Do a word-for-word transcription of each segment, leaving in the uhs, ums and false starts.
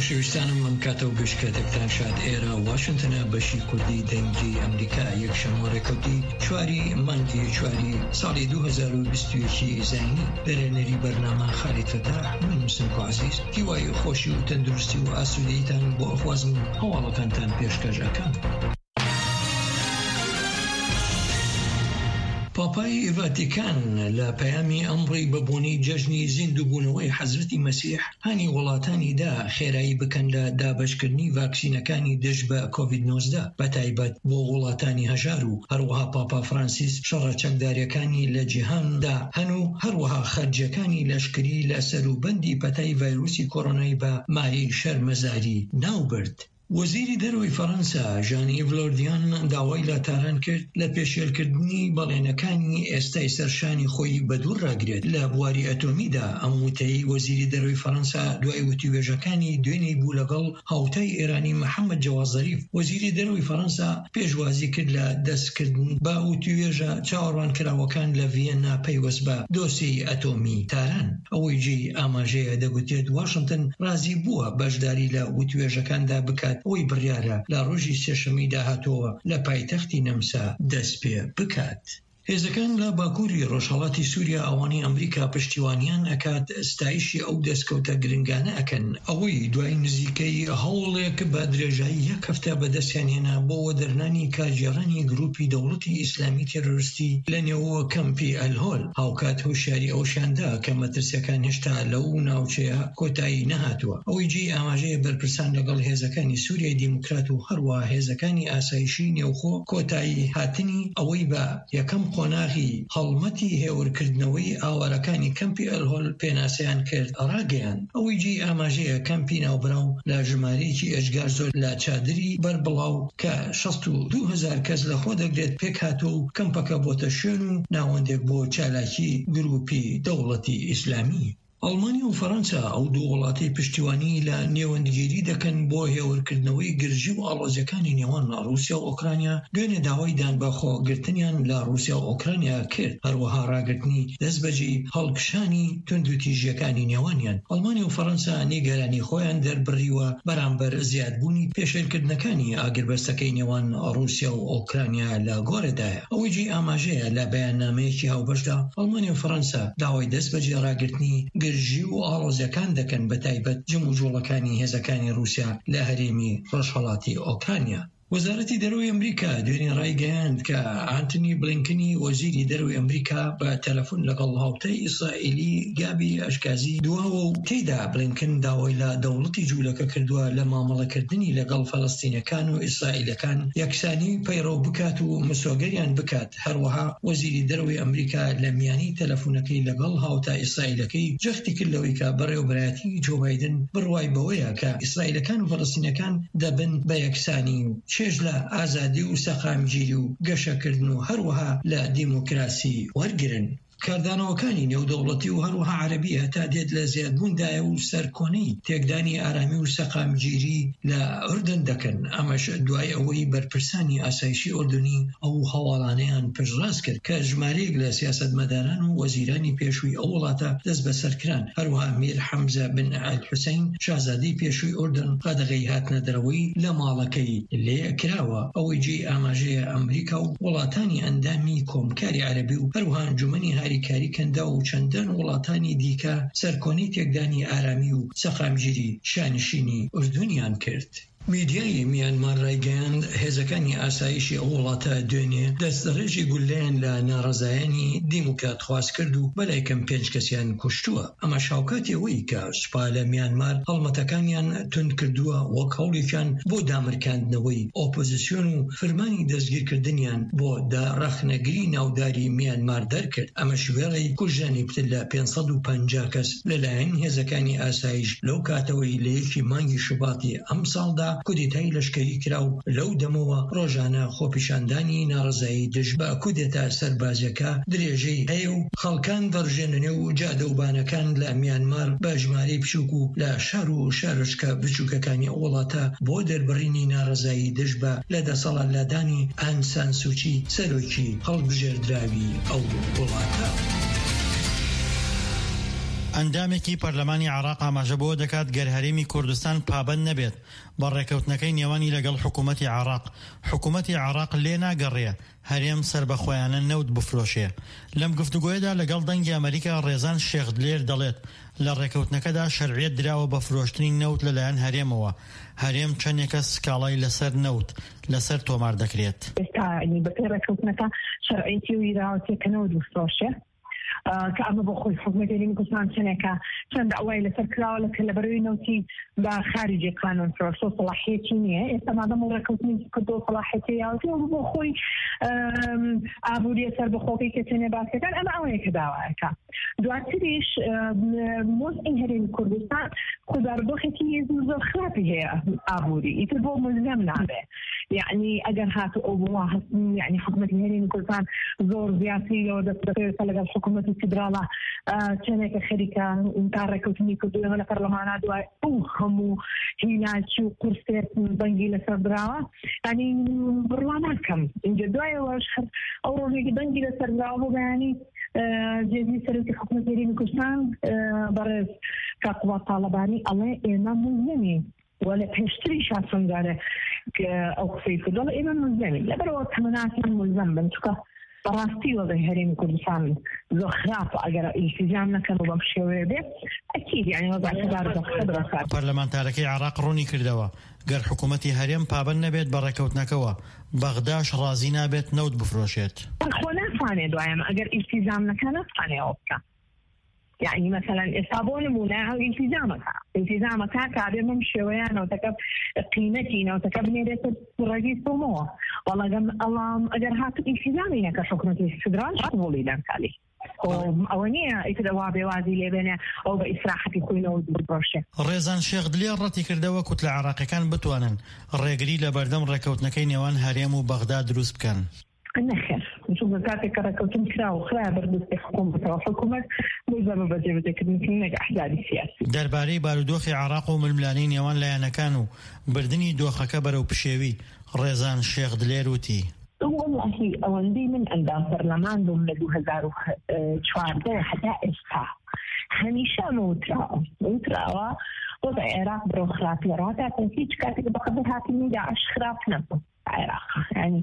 خۆشەویستانم من کاتە و گەشتکاتێکتان شاد ئێرە واشنتنە بەشی کوردی دەنگی ئەمریکا یەک شەمۆڕێکەوتی چواری مانگی چواری ساڵی دوو هەزار و بیست و یەکی زاینی بەرێنەری بەرنامە خالید فەتاح من مسلم عزیز هیوای خۆشی و تەندروستی و ئاسوودەییتان بۆ ئەفوازم هەواڵەکانتان پێشکەش ئەکەم. پاپای ڤاتیکان لە پەیامی ئەمڕی بەبوونی جەژنی زیندووبوونەوەی حەزرەتی مەسیح هانی وڵاتانی دا خێرایی بکەن لە دابەشکردنی ڤاکسینەکانی دژ بە کۆڤید نۆزدە بەتایبەت بۆ وڵاتانی هەژار و هەروەها پاپا فرانسیس شەڕە چەکداریەکانی لە جیهاندا هەن و هەروەها خەرجیەکانی لەشکری لە سەروبەندی پەتای ڤایرۆسی کۆڕۆنای بە مای شەرمەزاری ناوبرد. وەزیری دەرەوەی فەڕەنسا ژان-ئیڤ لۆردیان داوای لاتاران کرد لە پێشێلکردنی بەڵێنەکانی ئێستای سەرشانی خۆی بەدوور ڕاگرێت لە بواری ئەتۆمیدا. ئەم وتەی وەزیری دەرەوەی فەڕەنسا دوای وتیوێژەکانی دوێنێی بوو لەگەڵ هاوتای ئێرانی محەممەد جەواد زەریف وەزیری دەرەوەی فەڕەنسا پێشوازی کرد لە دەستکردن بە وتیوێژە چاوەڕوانکراوەکان لە ڤیەنا پەیوەست بە دۆسیەی ئەتۆمی تاران. ئەوەی جێی ئاماژەیە دەگوتێت واشنتن رازی بووە بەشداری لە وتیوێژەکاندا بکات ئەوەی بڕیارە لە ڕۆژی سێشەمی داهاتووە لە پایتەختی نەمسا دەست پێ بکات. هێزەکان لە باکووری ڕۆژهەڵاتی سووریا ئەوانی ئەمریکا پشتیوانیان ئەکات ستایشی ئەو دەستکەوتە گرنگانە ئەکەن ئەوەی دوای نزیکەی هەوڵێک بە درێژایی یەک هەفتە بەدەستیان هێنا بۆ وەدەرنانی کارگێڕانی گروپی دەوڵەتی ئیسلامی تێرۆریستی لە نێوە کەمپی ئەلهۆل. هاوکات هۆشیاری ئەوشاندا کە مەترسیەکان هێشتا لەو ناوچەیە کۆتایی نەهاتووە. ئەوەی جێی ئاماژەیە بەرپرسان لەگەڵ هێزەکانی سووریای دیموکرات و هەروەها هێزەکانی ئاسایشی نێوخۆ کۆتایی هاتنی ئەوەی بە یەکەم قۆناغی هەڵمەتی هێورکردنەوەی ئاوارەکانی کەمپی ئەلهۆل پێناسیان کرد ڕاگەیان. ئەوەی جێی ئاماژەیە کەمپی ناوبراو لە ژمارەیەکی ئەشگار زۆر لە چادری بەربڵاو کە شەست و دوو هەزار کەس لەخۆ دەگرێت پێک هاتووە و کەمپەکە بۆتە شوێن و ناوەندێک بۆ چالاکی گروپی دەوڵەتی ئیسلامی. ئەڵمانیا و فەڕەنسا ئەو دوو وڵاتی پشتیوانی لە نێوەندگیری دەکەن بۆ هێورکردنەوەی گرژی و ئاڵۆزیەکانی نێوان رووسیا و ئۆکرانیا دوێنێ داوای دانبەخۆگرتنیان لە رووسیا و ئۆکرانیا کرد، هەروەها ڕاگرتنی دەستبەجی هەڵکشانی توندوتیژیەکانی نێوانیان. ئەڵمانیا و فەڕەنسا نیگەرانی خۆیان دەربڕیوە بەرامبەر زیادبوونی پێشێلکردنەکانی ئاگربەستەکەی نێوان رووسیا و ئۆکرانیا لە گۆڕێدایە. ئەوەی جێی ئاماژەیە لە بەیاننامەیەکی هاوبەشدا ئەڵمانیا و فەڕەنسا داوای دەستبەجی ڕاگرتنی گرژی و ئاڵۆزیەکان دەکەن بەتایبەت جەم و جۆڵەکانی هێزەکانی رووسیا لە هەرێمی ڕۆژهەڵاتی ئۆکرانیا. وەزارەتی دەرەوەی ئەمریکا دوێنێ ڕایگەیاند کە ئانتنی بلینکنی وەزیری دەرەوەی ئەمریکا بە تەلەفۆن لەگەڵ هاوتای ئیسرائیلی گابی ئەشکازی دواوە و تێیدا بلینکن داوای لە دەوڵەتی جوولەکە کردووە لە مامەڵەکردنی لەگەڵ فەڵەستینەکان و ئیسرائیلەکان یەکسانی پەیڕەو بکات و مسۆگەریان بکات. هەروەها وەزیری دەرەوەی ئەمریکا لە میانی تەلەفۆنەکەی لەگەڵ هاوتا ئیسرائیلەکەی جەختی کرد لەوەی کە بەڕێوەبەرایەتی جۆ بایدن بڕوای بەوەیە کە ئیسرائیلەکان و فەڵەستینەکان دەبن بە یەکسانی و چێژ لە ئازادی و سەقامگیری و گەشەکردن و هەروەها لە دیموکراسی وەرگرن. کاردانەوەکانی نێودەوڵەتی و هەروەها عەرەبی هەتا دێت لە زیادبووندایە و سەرکۆنەی تێکدانی ئارامی و سەقامگیری لە ئوردن دەکەن. ئەمەش دوای ئەوەی بەرپرسانی ئاسایشی ئوردنی ئەو هەواڵانەیان پشتڕاست کرد کە ژمارەیەک لە سیاسەتمەداران و وەزیرانی پێشووی ئەو وڵاتە دەست بەسەرکران. هەروەها میر حەمزە بن ئەل-حوسەین شازادەی پێشووی ئوردن قەدەغەی هاتنە دەرەوەی لە ماڵەکەی لێکراوە. ئەوەی جێی ئاماژەیە ئەمریکا و وڵاتانی ئەندامی کۆمکاری عەرەبی و هەروەها ئەنجومەنی هاریکاری کەندا و چەندان وڵاتانی دیکە سەرکۆنی تێکدانی ئارامی و سەقامگیری شانشینی ئوردونیان کرد. میدیای میانمار ڕایگەیاند هێزەکانی ئاسایشی ئەو وڵاتە دوێنێ دەستەڕێژی گولەیان لە ناڕەزایانی دیموکرات خواست کرد و بەلای کەم پێنج کەسیان کوشتووە. ئەمە شاوکاتیەوەی کە سوپا لە میانمار هەڵمەتەکانیان تند کردووە وەک هەوڵێکیان بۆ دامرکاندنەوەی ئۆپۆزیسیۆن و فرمانی دەستگیرکردنیان بۆ داڕەخنەگری ناوداری میانمار دەرکرد. ئەمە شوێڕی کوژانی پتر لە پێنج سەد و پەنجا کەس لەلایەن هێزەکانی ئاسایش لەو کاتەوەی لە یەکی مانگی شوباتی ئەم ساڵدا کودێتای لەشکری کرا و لەو دەمەوە ڕۆژانە خۆپیشاندانی ناڕزایی دژ بە کودێتا سەربازیەکە درێژەی هەیە و خەڵکان دەڕژێننێ و جادەوبانەکان لە میانمار بە ژمارەی بچووک و لە شار و شارشکە بچووکەکانی وڵاتە بۆ دەربڕینی ناڕزایی دژ بە لە دەسەڵاتدانی ئان سان سوچی سەرۆکی هەڵبژێردراوی ئەو وڵاتە. ئەندامێکی پەرلەمانی عێراق ئاماژە بۆ دەکات گەر هەرێمی کوردستان پابەند نەبێت بە ڕێکەوتنەکەی نێوانی لەگەڵ حکوومەتی عێراق. حکوومەتی عێراق لێ ناگەڕێ هەرێم سربەخۆیانە نەوت بفرۆشێ. لەم گفتوگۆیەدا لەگەڵ دەنگی ئەمریکا ڕێزان شێخ دلێر دەڵێت لە ڕێکەوتنەکەدا شەرعیەت دراوە بە فرۆشتنی نەوت لەلایەن هەرێمەوە. هەرێم چەندێکە سکاڵای لەسەر نەوت لەسەر تۆمار دەکرێت. ئێستا بەپێی ڕێکەوتنەکە شەرعیەتی و ئیراوەتێکە نەوت بفرۆشێ کە ئەمە بۆ خۆی حکوومەتی هەرێمی کوردستان چەندێکە چەند ئەوای لەسەر کراوە کە لەبەرەوەی نەوتی بە خارجی قانون فرۆشتۆ سەڵاحیەتی نییە. ئێستا مادەم ڕێکەوتنی کردۆ سەڵاحیەتی یاوەتی ئەوە بۆ خۆی ئابووریە سەربەخۆکەی کە چێنێ باسەکان ئەمە ئەوەیە کە داوایەکە. دواتریش مۆزئین هەرێمی کوردستان خوداربۆخێکی زۆر خراپی هەیە ئابووری ئیتر بۆ ملزەم نابێ. یعنی ئەگەر هاتو ئەو بۆ یعنی حکوومەتی هەرێمی کوردستان زۆر زیاترەوە دەست بەکەوێتە لەگەڵ حکوومەتی فیدراڵە چەندێکە خەریکە تا ڕێکەوتنی کردووە لە پەرلەمانە دوای ئەو هەموو هیناچی و قورسێت بەنگی لەسەر دراوە ینی بڕوا ناکەم اینجا دوایەوەش ئەو ڕۆژێکی بەنگی لەسەر دراوە بۆ بەیانی جێزی سەرۆکی حکوومەتی هەرێمی کوردستان بەڕێز کاکوڵا تاڵەبانی ئەڵێ ئێمە ملزەمین ولا پێشتری شاسەنگارە ئەو قسەی کردووە ئێمە ملزەمین لەبەرەوە تەمەناکەم ملزەم بن چونکە بەڕاستی وەڵی هەرێمی کوردستان زۆر خراپە ئەگەر ئیلتیزام نەکەن و بەم شێوەیە بێت ئەکید یعنی وەزارەتدار دەخە دەکات. پەرلەمانتارەکەی عێراق ڕوونی کردەوە گەر حکوومەتی هەرێم پابەند نەبێت بە ڕێکەوتنەکەوە بەغداش ڕازی نابێت نەوت بفرۆشێت. خۆ ناتوانێت دوایم ئەگەر ئیلتیزام نەکە ناتوانێت ئەوە بکە. يعني مثلا إصابة نمونة التزامك التزامك كعب من شوية أو تكب قيمتي أو تكب نيرة الرئيس بموه والله جم الله أجر هات التزامي كحكومة الفدرال شغولي دام كالي أوانية إتدوا بوازي لبنان أو بإسراحة كوينة وبرشة. ريزان شيخ دليل رتي كردوا كتلة عراقي كان بتوانن الرجلي لبردم ركوت نكين يوان هريم وبغداد روس بكان. النخر نشوف ذاتي كركوتين كراو خلابر بس حكومة وحكومة ملزمة بجيبتك من نجاح أحداث السياسي. درباري بارودوخي عراق وململانين يوان لايانا كانوا بردني دوخة كبر وبشيوي ريزان شيخ دليروتي. والله أوندي من أندام برلمان دوم لدو هزار وشوارده حتى إستا هميشة موتراو موتراو وضع عراق برو خرافي راتا تنسيج كاتك بقدر هاتي داعش خراف نبو العراق يعني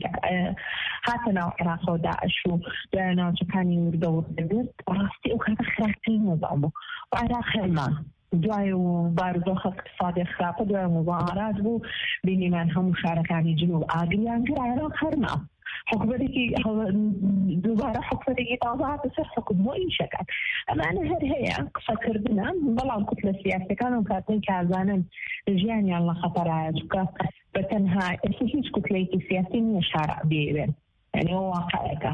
هاتنا العراق وداعش ودانا وكان يردور دبير راستي وكانت خرافين وضعبو وعراق هلمان دوای بارودۆخ اقتصادی خراپە دوای مظاهرات بوو بینیمان هەموو شارەکانی جنوب ئاگریان کرد عێراق هەرما حکومەتێکی دووبارە حکومەتێکی تازە هاتە سەر حکومەتی شەکات ئەمانە هەر هەیە قسەکردنە بەڵام کوتلە سیاسەکان و کاتێک کازانن ژیانیان لە خەتەرایە چونکە بەتەنها ئێستا هیچ کوتلەیەکی سیاسی نییە شارع بێوێن یعنی ئەوە واقعەکە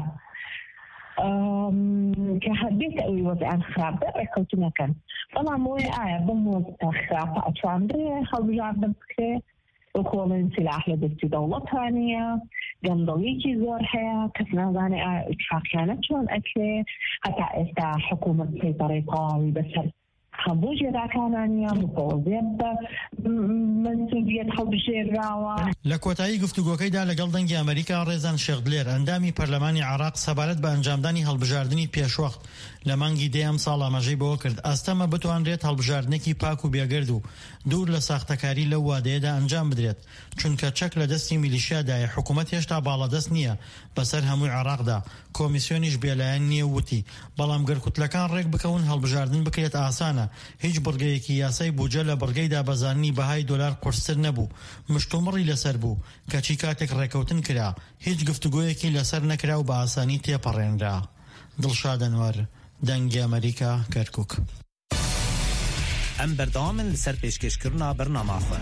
كهبيت أوي وضعان خراب ده ركوتنا كان طبعا مو آية بموز خراب أطفال ده خلوا جاردن بكرة وخولن سلاح لدرجة دولة ثانية جنبويجي زورها كسنا زاني اتفاقيانات شون أكله حتى إستا حكومة سيطرة بس خبوجي راكانانيا مفوضيب منسوبية خبوجي راوا لكوتایی گفتگوکەیدا لەگەڵ دەنگی ئەمریکا ڕێزان شێخ دلێر ئەندامی پەرلەمانی عێراق سەبارەت بە ئەنجامدانی هەڵبژاردننی پێشوەخت لە مانگی دێم ساڵ ئاماژەی بەوە کرد ئەستەمە بتوانرێت هەڵبژاردنێکی پاک و بێگرد و دوور لە ساختەکاری لەو وادەیەدا ئەنجام بدرێت چونکە چەک لە دەستی میلیشیادایە حکوومەت هێشتا باڵەدەست نییە بەسەر هەمووی عێراقدا کۆمیسیۆنیش بێلایەن نییە وتی بەڵام گەرکوتلەکان ڕێک بکەون هەڵبژاردن بکرێت ئاسانە هیچ بڕگەیەکی یاسای بوجە لە بڕگەی دابەزاننی بەهای دۆلار قورستر نەبوو مشتومڕی لەسەر بوو کەچی کاتێک ڕێکەوتن کرا هیچ گفتوگۆیەکی لەسەر نەکرا و بە ئاسانی تێپەڕێنرا. دڵشاد ئەنوەر دەنگی ئەمریکا کەرکووک. ئەم بەردەوامن لەسەر پێشکەشکردنا بەرنامە خۆ.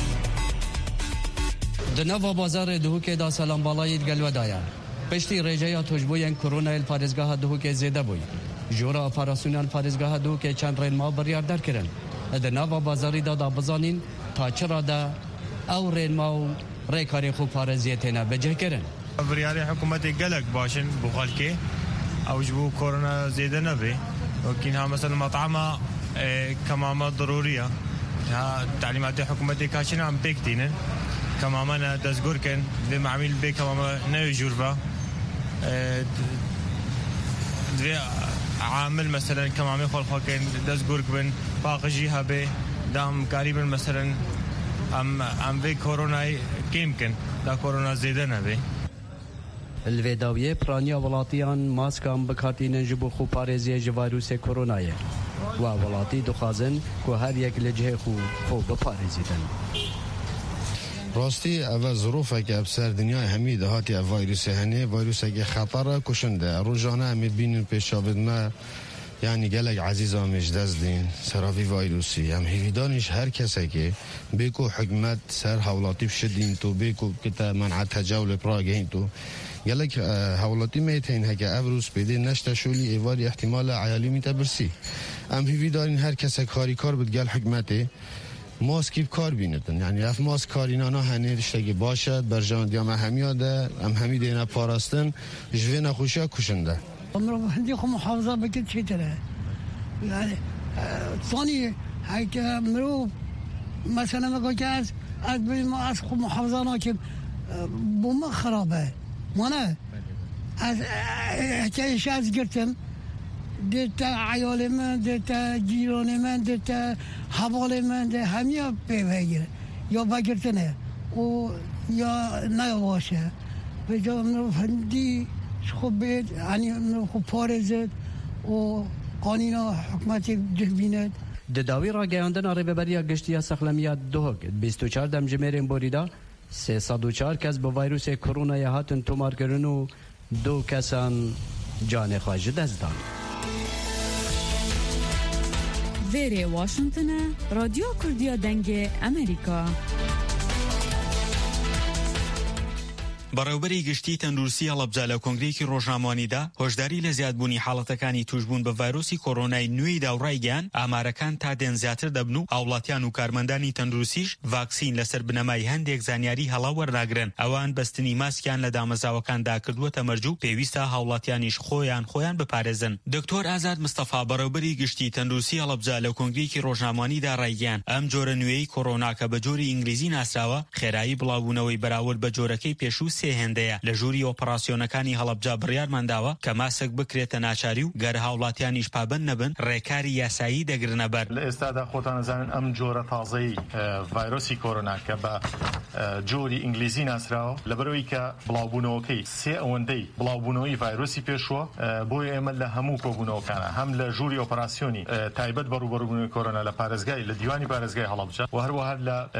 Di nava bazarê Duhokê da selambalayê gelwedaya. Piştî rêjeya tûjbûyên Koronayê li parêzgeha Duhokê zêde bûye. Ji ora operasyonên parêzgeha Duhokê çend rênma biryar derkirin. Di nava bazarî da da bizanîn ta çira de ew rênma û rêkarê xwe parêziyê têne bicihkirin. Biryarê hikûmetê gelek başin bû xelkê ew ji bo korona zêde nebe. Wekînha mesela metama kemama darûriya. Ha تعلیماتی حکومتی کاشین هم پێک دینن کەمامان دەستگۆرکن دوێ معمیل بێ کەمامە نەوێ ژووربە دوێ عامل مثلا كمامي خلق خلقين دز قرق بن باقجيها به دام قريبا مثلا ام ام في كورونا يمكن دا كورونا زيدنا به الفيداوية برانيا ولاتيان ماسكام بكاتين جبو خو باريزيا جفيروس كورونايا وولاتي دخازن كو هر يك لجه خو خو بپاريزيدن راستی اول ظروفه که ابسر دنیای همی دهاتی ویروس هنه ویروس که خطر کشنده روزانه همی بینن پیشابد ما یعنی گلگ عزیز آمیش دزدین سراوی ویروسی هم هیویدانش هر کسی که بیکو حکمت سر حولاتی بشدین تو بیکو کتا منع تجاول پراگین تو گلگ حولاتی میتین هکه افروس بیده نشت شولی ایواری احتمال عیالی میتبرسی هم هیویدانین هر کسی کاری کار بود گل حکمته ماسکی کار بینتن یعنی اف ماسک کارینانا هنه رشتگی باشد برجان دیام همیاده هم همی دینا پاراستن جوه نخوشی کشنده امرو هندی خو محافظه بکت چیتره یعنی ثانی هیک مرو مثلا میگه که از از ما از خو محافظه نا که بوم خرابه مانه از هیچ از گرتم دیتا عیال من دیتا جیران من دیتا حوال من ده همیا بگیره یا بگیرتنه و یا نیاواشه به جا منو هندی خوب بید یعنی منو خوب پارزد و قانینا حکمت جهبیند دداوی را گیاندن آره ببریا گشتیا سخلمیات دوهک بیست و چهار دم جمیرین بوریدا سیصد و چهار کس با ویروس کرونا هاتن تومار کردن و دو کسان جان خواهج دزدان ویری واشنطن رادیو کردیا دنگ امریکا بەڕێوبەری گشتی تەندروستی هەڵەبجە لە کۆنگرەیەکی ڕۆژنامەوانیدا هۆشداری لە زیادبوونی حاڵەتەکانی توشبوون بە ڤایرۆسی کۆڕۆنای نوێیدا و ڕایگەیان ئامارەکان تا دێن زیاتر دەبن و هاوڵاتیان و کارمەندانی تەندروستیش ڤاکسین لەسەر بنەمای هەندێک زانیاری هەڵا وەرناگرن ئەوان بەستنی ماسکیان لە دامەزاوەکاندا کردووەتە مەرج و پێویستە هاوڵاتیانیش خۆیان خۆیان بپارێزن. دکتۆر ئازاد مستەفا بەڕێوبەری گشتی تەندروستی هەڵەبجە لە کۆنگرەیەکی ڕۆژنامەوانیدا ڕایگەیان ئەم جۆرە نوێی کۆڕۆنا کە بە جۆری ئینگلیزی ناسراوە خێرایی بڵاوبوونەوەی بەراورد بە جۆرەکەی پێشوو هێندەیە لە ژووری ئۆپەراسیۆنەکانی هەڵەبجا بڕیارمان داوە کە ماسک بکرێتە ناچاری و گەر هاوڵاتیانیش پابند نەبن ڕێکاری یاسایی دەگرنە بەر. لە ئێستادا خۆتان نەزانن ئەم جۆرە تازەی ڤایرۆسی کۆڕۆنا کە بە جۆری ئینگلیزی ناسراوە لەبەرەوەی کە بڵاوبوونەوەکەی سێ ئەوەندەی بڵاوبوونەوەی ڤایرۆسی پێشووە بۆیە ئێمە لە هەموو کۆبوونەوەکانە هەم لە ژووری ئۆپەراسیۆنی تایبەت بە ڕووبەڕووبوونەوەی کۆڕۆنا لە پارێزگای لە دیوانی پارێزگای هەڵەبجە و هەروەها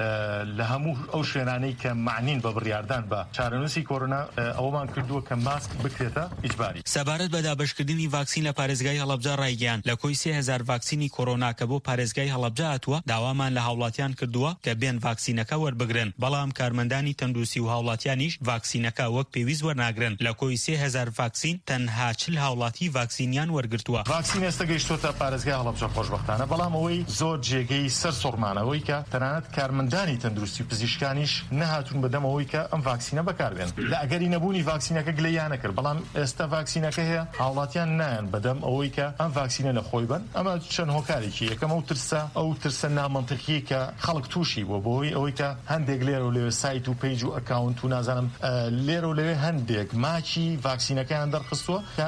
لە هەموو ئەو شوێنانەی کە معنین بە بڕیاردان بە چارەنووسی کۆڕۆنا ئەومان کردووە کە ماسک بکرێتە ئیجباری. سەبارەت بە دابەشکردنی ڤاکسین لە پارێزگای هەڵەبجە ڕایگەیان لە کۆی سێ هەزار ڤاکسینی کۆڕۆنا کە بۆ پارێزگای هەڵەبجە هاتووە داوامان لە هاوڵاتیان کردووە کە بێن ڤاکسینەکە وەربگرن بەڵام کارمەندانی تەندروستی و هاوڵاتیانیش ڤاکسینەکە وەک پێویست وەرناگرن. لە کۆی سێ هەزار ڤاکسین تەنها چل هاوڵاتی ڤاکسینیان وەرگرتووە. ڤاکسین ئێستا گەیشتووەتە پارێزگای هەڵەبجە خۆشبەختانە بەڵام ئەوەی زۆر جێگەی سەر سوڕمانەوەی کە تەنانەت کارمەندانی تەندروستی و پزیشکانیش نەهاتوون بەدەمەوەی کە ئەم ڤاکسینە بەکاربێن. لە ئەگەری نەبوونی ڤاکسینەکە گلەیانە کرد بەڵام ئێستا ڤاکسینەکە هەیە هاوڵاتیان نایەن بەدەم ئەوەی کە ئەم ڤاکسینە لە خۆی بن. ئەمە چەند هۆکارێکی یەکەم ئەو ترسە ئەو ترسە نامەنتقی کە خەڵک تووشی بۆ بۆی ئەوەی کە هەندێک لێرە و لەوێ سایت و پیج و ئەکاونت و نازانم لێرە و لەوێ هەندێک ماچی ڤاکسینەکەیان دەرخستووە کە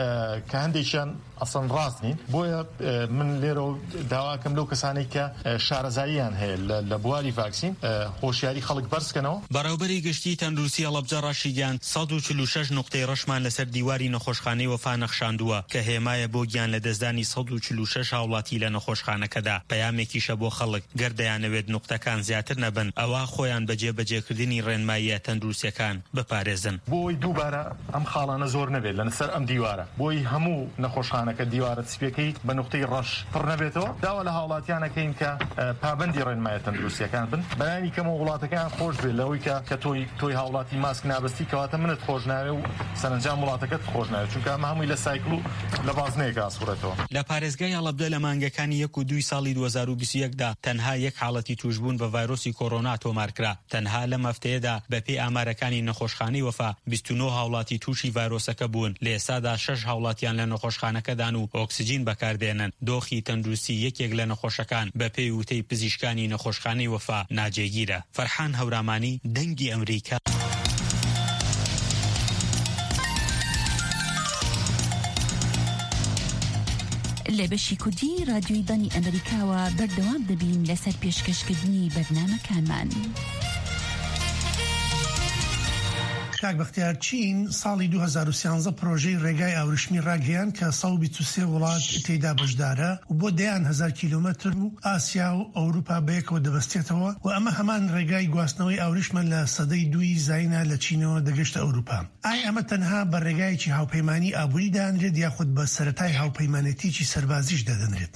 کە هەندێکیان ئەسڵ ڕاست نین بۆیە من لێرە داواکەم لەو کەسانێک کە شارەزاییان هەیە لە بواری ڤاکسین خۆشیاری خەڵک بەرزکەنەوە. بەڕێوبەری گشتی تەندروستی هەڵەبجە ڕاشیدیان سەد و چل و شەش نقطەی ڕەشمان لەسەر دیواری نەخۆشخانەی وەفا نەخشاندووە کە هێمایە بۆ گیان لە دەستدانی سەد و چل و شەش هاوڵاتی لە نەخۆشخانەکەدا. پەیامێکیشە بۆ خەڵک گەر دەیانەوێت نقطەکان زیاتر نەبن ئەوە خۆیان بەجێ بەجێکردنی ڕێنماییە تەندروستیەکان بپارێزن. بۆی دووبارە ئەم خاڵانە زۆر نەبێت لەسەر ئەم دیوارە بۆی هەموو نەخۆشخانەکە دیوارە سپیەکەی بە نقطەی ڕەش پڕ نەبێتەوە. داوا لە هاوڵاتیانەکەین کە پابەندی ڕێنمایە تەندروستیەکان بن بەیانی کەم و وڵاتەکان خۆش بێت لەوەی کە کە تۆی تۆی هاوڵاتی ماسک نابستی کەواتە منت خۆش ناوێ و سەرنجام وڵاتەکەت خۆش ناوێت چونکە ئەمە هەمووی لە سایکل و لە بازنەیەک ئاسوورەتەوە. لە پارێزگای هەڵەبجە لە مانگەکانی یەک و دوی ساڵی دوو هەزار و بیست و یەکدا تەنها یەک حاڵەتی توشبوون بە ڤایرۆسی کۆڕۆنا تۆمارکرا. تەنها لەم هەفتەیەدا بەپێی ئامارەکانی نەخۆشخانەی وەفا بیست و نۆ هاوڵاتی تووشی ڤایرۆسەکە بوون. لە ئێستادا شەش هاوڵاتیان لە نەخۆشخانەکەدان و ئۆکسجین بەکاردێنن. دۆخی تەندروستی یەکێک لە نەخۆشەکان بەپێی وتەی پزیشکانی نەخۆشخانەی وەفا ناجێگیرە. فەرحان هەورامانی دەنگی ئەمریکا. لە بەشی کوردی رادیۆی دانی ئەمریکاوە بەردەوام دەبین لەسەر پێشکەشکردنی بەرنامەکانمان. کاک بەختیار، چین ساڵی دوو هەزار و سیانزە پرۆژەی ڕێگای ئاوریشمی ڕاگەیان کە سەد و بیست و سێ وڵات تێیدا بەشدارە و بۆ دەیان هەزار کیلۆمەتر و ئاسیا و ئەوروپا بەیەکەوە دەبەستێتەوە و ئەمە هەمان ڕێگای گواستنەوەی ئاوریشمە لە سەدەی دووی زاینە لە چینەوە دەگەشتە ئەوروپا. ئای ئەمە تەنها بە ڕێگایەکی هاوپەیمانی ئابووری دانرێت یاخود بە سەرەتای هاوپەیمانێتیی سەربازیش دەدەنرێت؟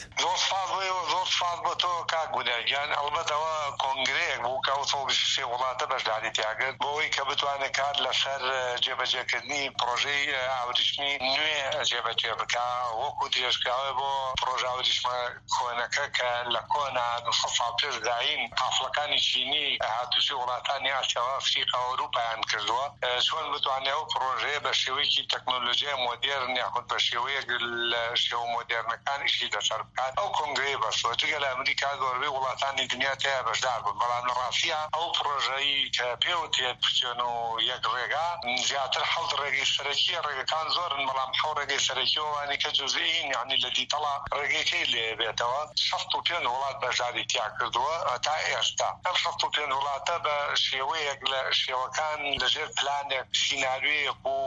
فاز بۆ تۆ کاک گوناگیان ئەڵبەتەوە کۆنگرەیەک بوو کە سەد و بیست و سێ وڵاتە بەشداری تیاگرت بۆەوەی کە بتوانێت کار لەسەر جێبەجێکردنی پرۆژەی ئاوریشمی نوێ جێبەجێ بکە، وەکو درێژکراوە بۆ پرۆژە ئاوریشمە کۆنەکە کە لە کۆنا سەد ساڵ پێش داین قافڵەکانی چینی هاتوچی وڵاتانی ئاسیا و ئەفریقا و ئەوروپایان کردووە، چۆن بتوانێت ئەو پرۆژەیە بە شێوەیەکی تەکنۆلۆژیای مۆدێرن یاخود بە شێوەیەک لە شێوە مۆدێرنەکان ئیشی دەسەر بکات. ئەو کۆنگرەی بەسوە لە ئەمریکا گۆربەی وڵاتانی دنیا تیا بەشدار بوون، بەڵام لە ڕاستیە ئەو پرۆژەی کە پێوتێت بچێن و یەک ڕێگا زیاتر حەوت ڕێگەی سەرەکی ڕێگەکان زۆرن، بەڵام حەوت ڕێگەی سەرەکیەوەوانی کە جزئین یعنی لە دیتەڵا ڕێگەکەی لێ بێتەوە شەست و پێنج وڵات بەشداری تیا کردووە تا ئێستا. ئەم شەست و پێنج وڵاتە بە شێوەیەک لە شێوەکان لەژێر پلانێک سیناریۆیەک و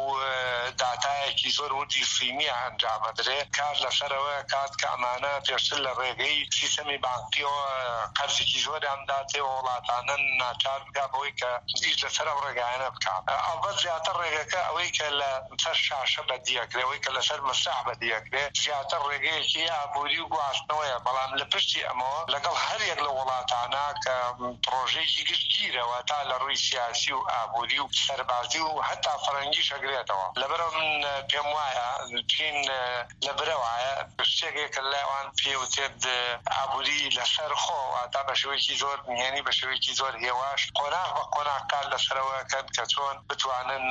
داتایەکی زۆر وردی فیلمی ئەنجامەدرێ کار لەسەرەوە کات کە ئەمانە پێشتر لە ڕێگەی سیستەمی بانکیەوە قەرزێکی زۆریان داتێ وڵاتانە ناچار بکات بەوەی کە هیچ لەسەر ئەو ڕێگایانە بکات. ئەڵبەت زیاتر ڕێگەکە ئەوەی کە لە سەر شاشە بەدیەکرێ، ئەوەی کە لەسەر مەساح بەدیەکرێ زیاتر ڕێگەیەکی ئابووری و گواستنەوەیە، بەڵام لە پشتی ئەمەوە لەگەڵ هەرێک لە وڵاتانە کە پرۆژەیەکی گشتگیرەوە تا لە ڕووی سیاسی و ئابووری و سەربازی و هەتا فەرەنگی شەگرێتەوە. لەبەرەوە من پێم وایە چین لەبرەوایە شتێکێکە لایوان پێوتێت ئابووری لەسەر خۆ تا بە شێوەیەکی زۆر نهێنی بە شێوەیەکی زۆر هێواش قۆناغ بە قۆناغکار لەسەرەوەکەن کە چۆن بتوانن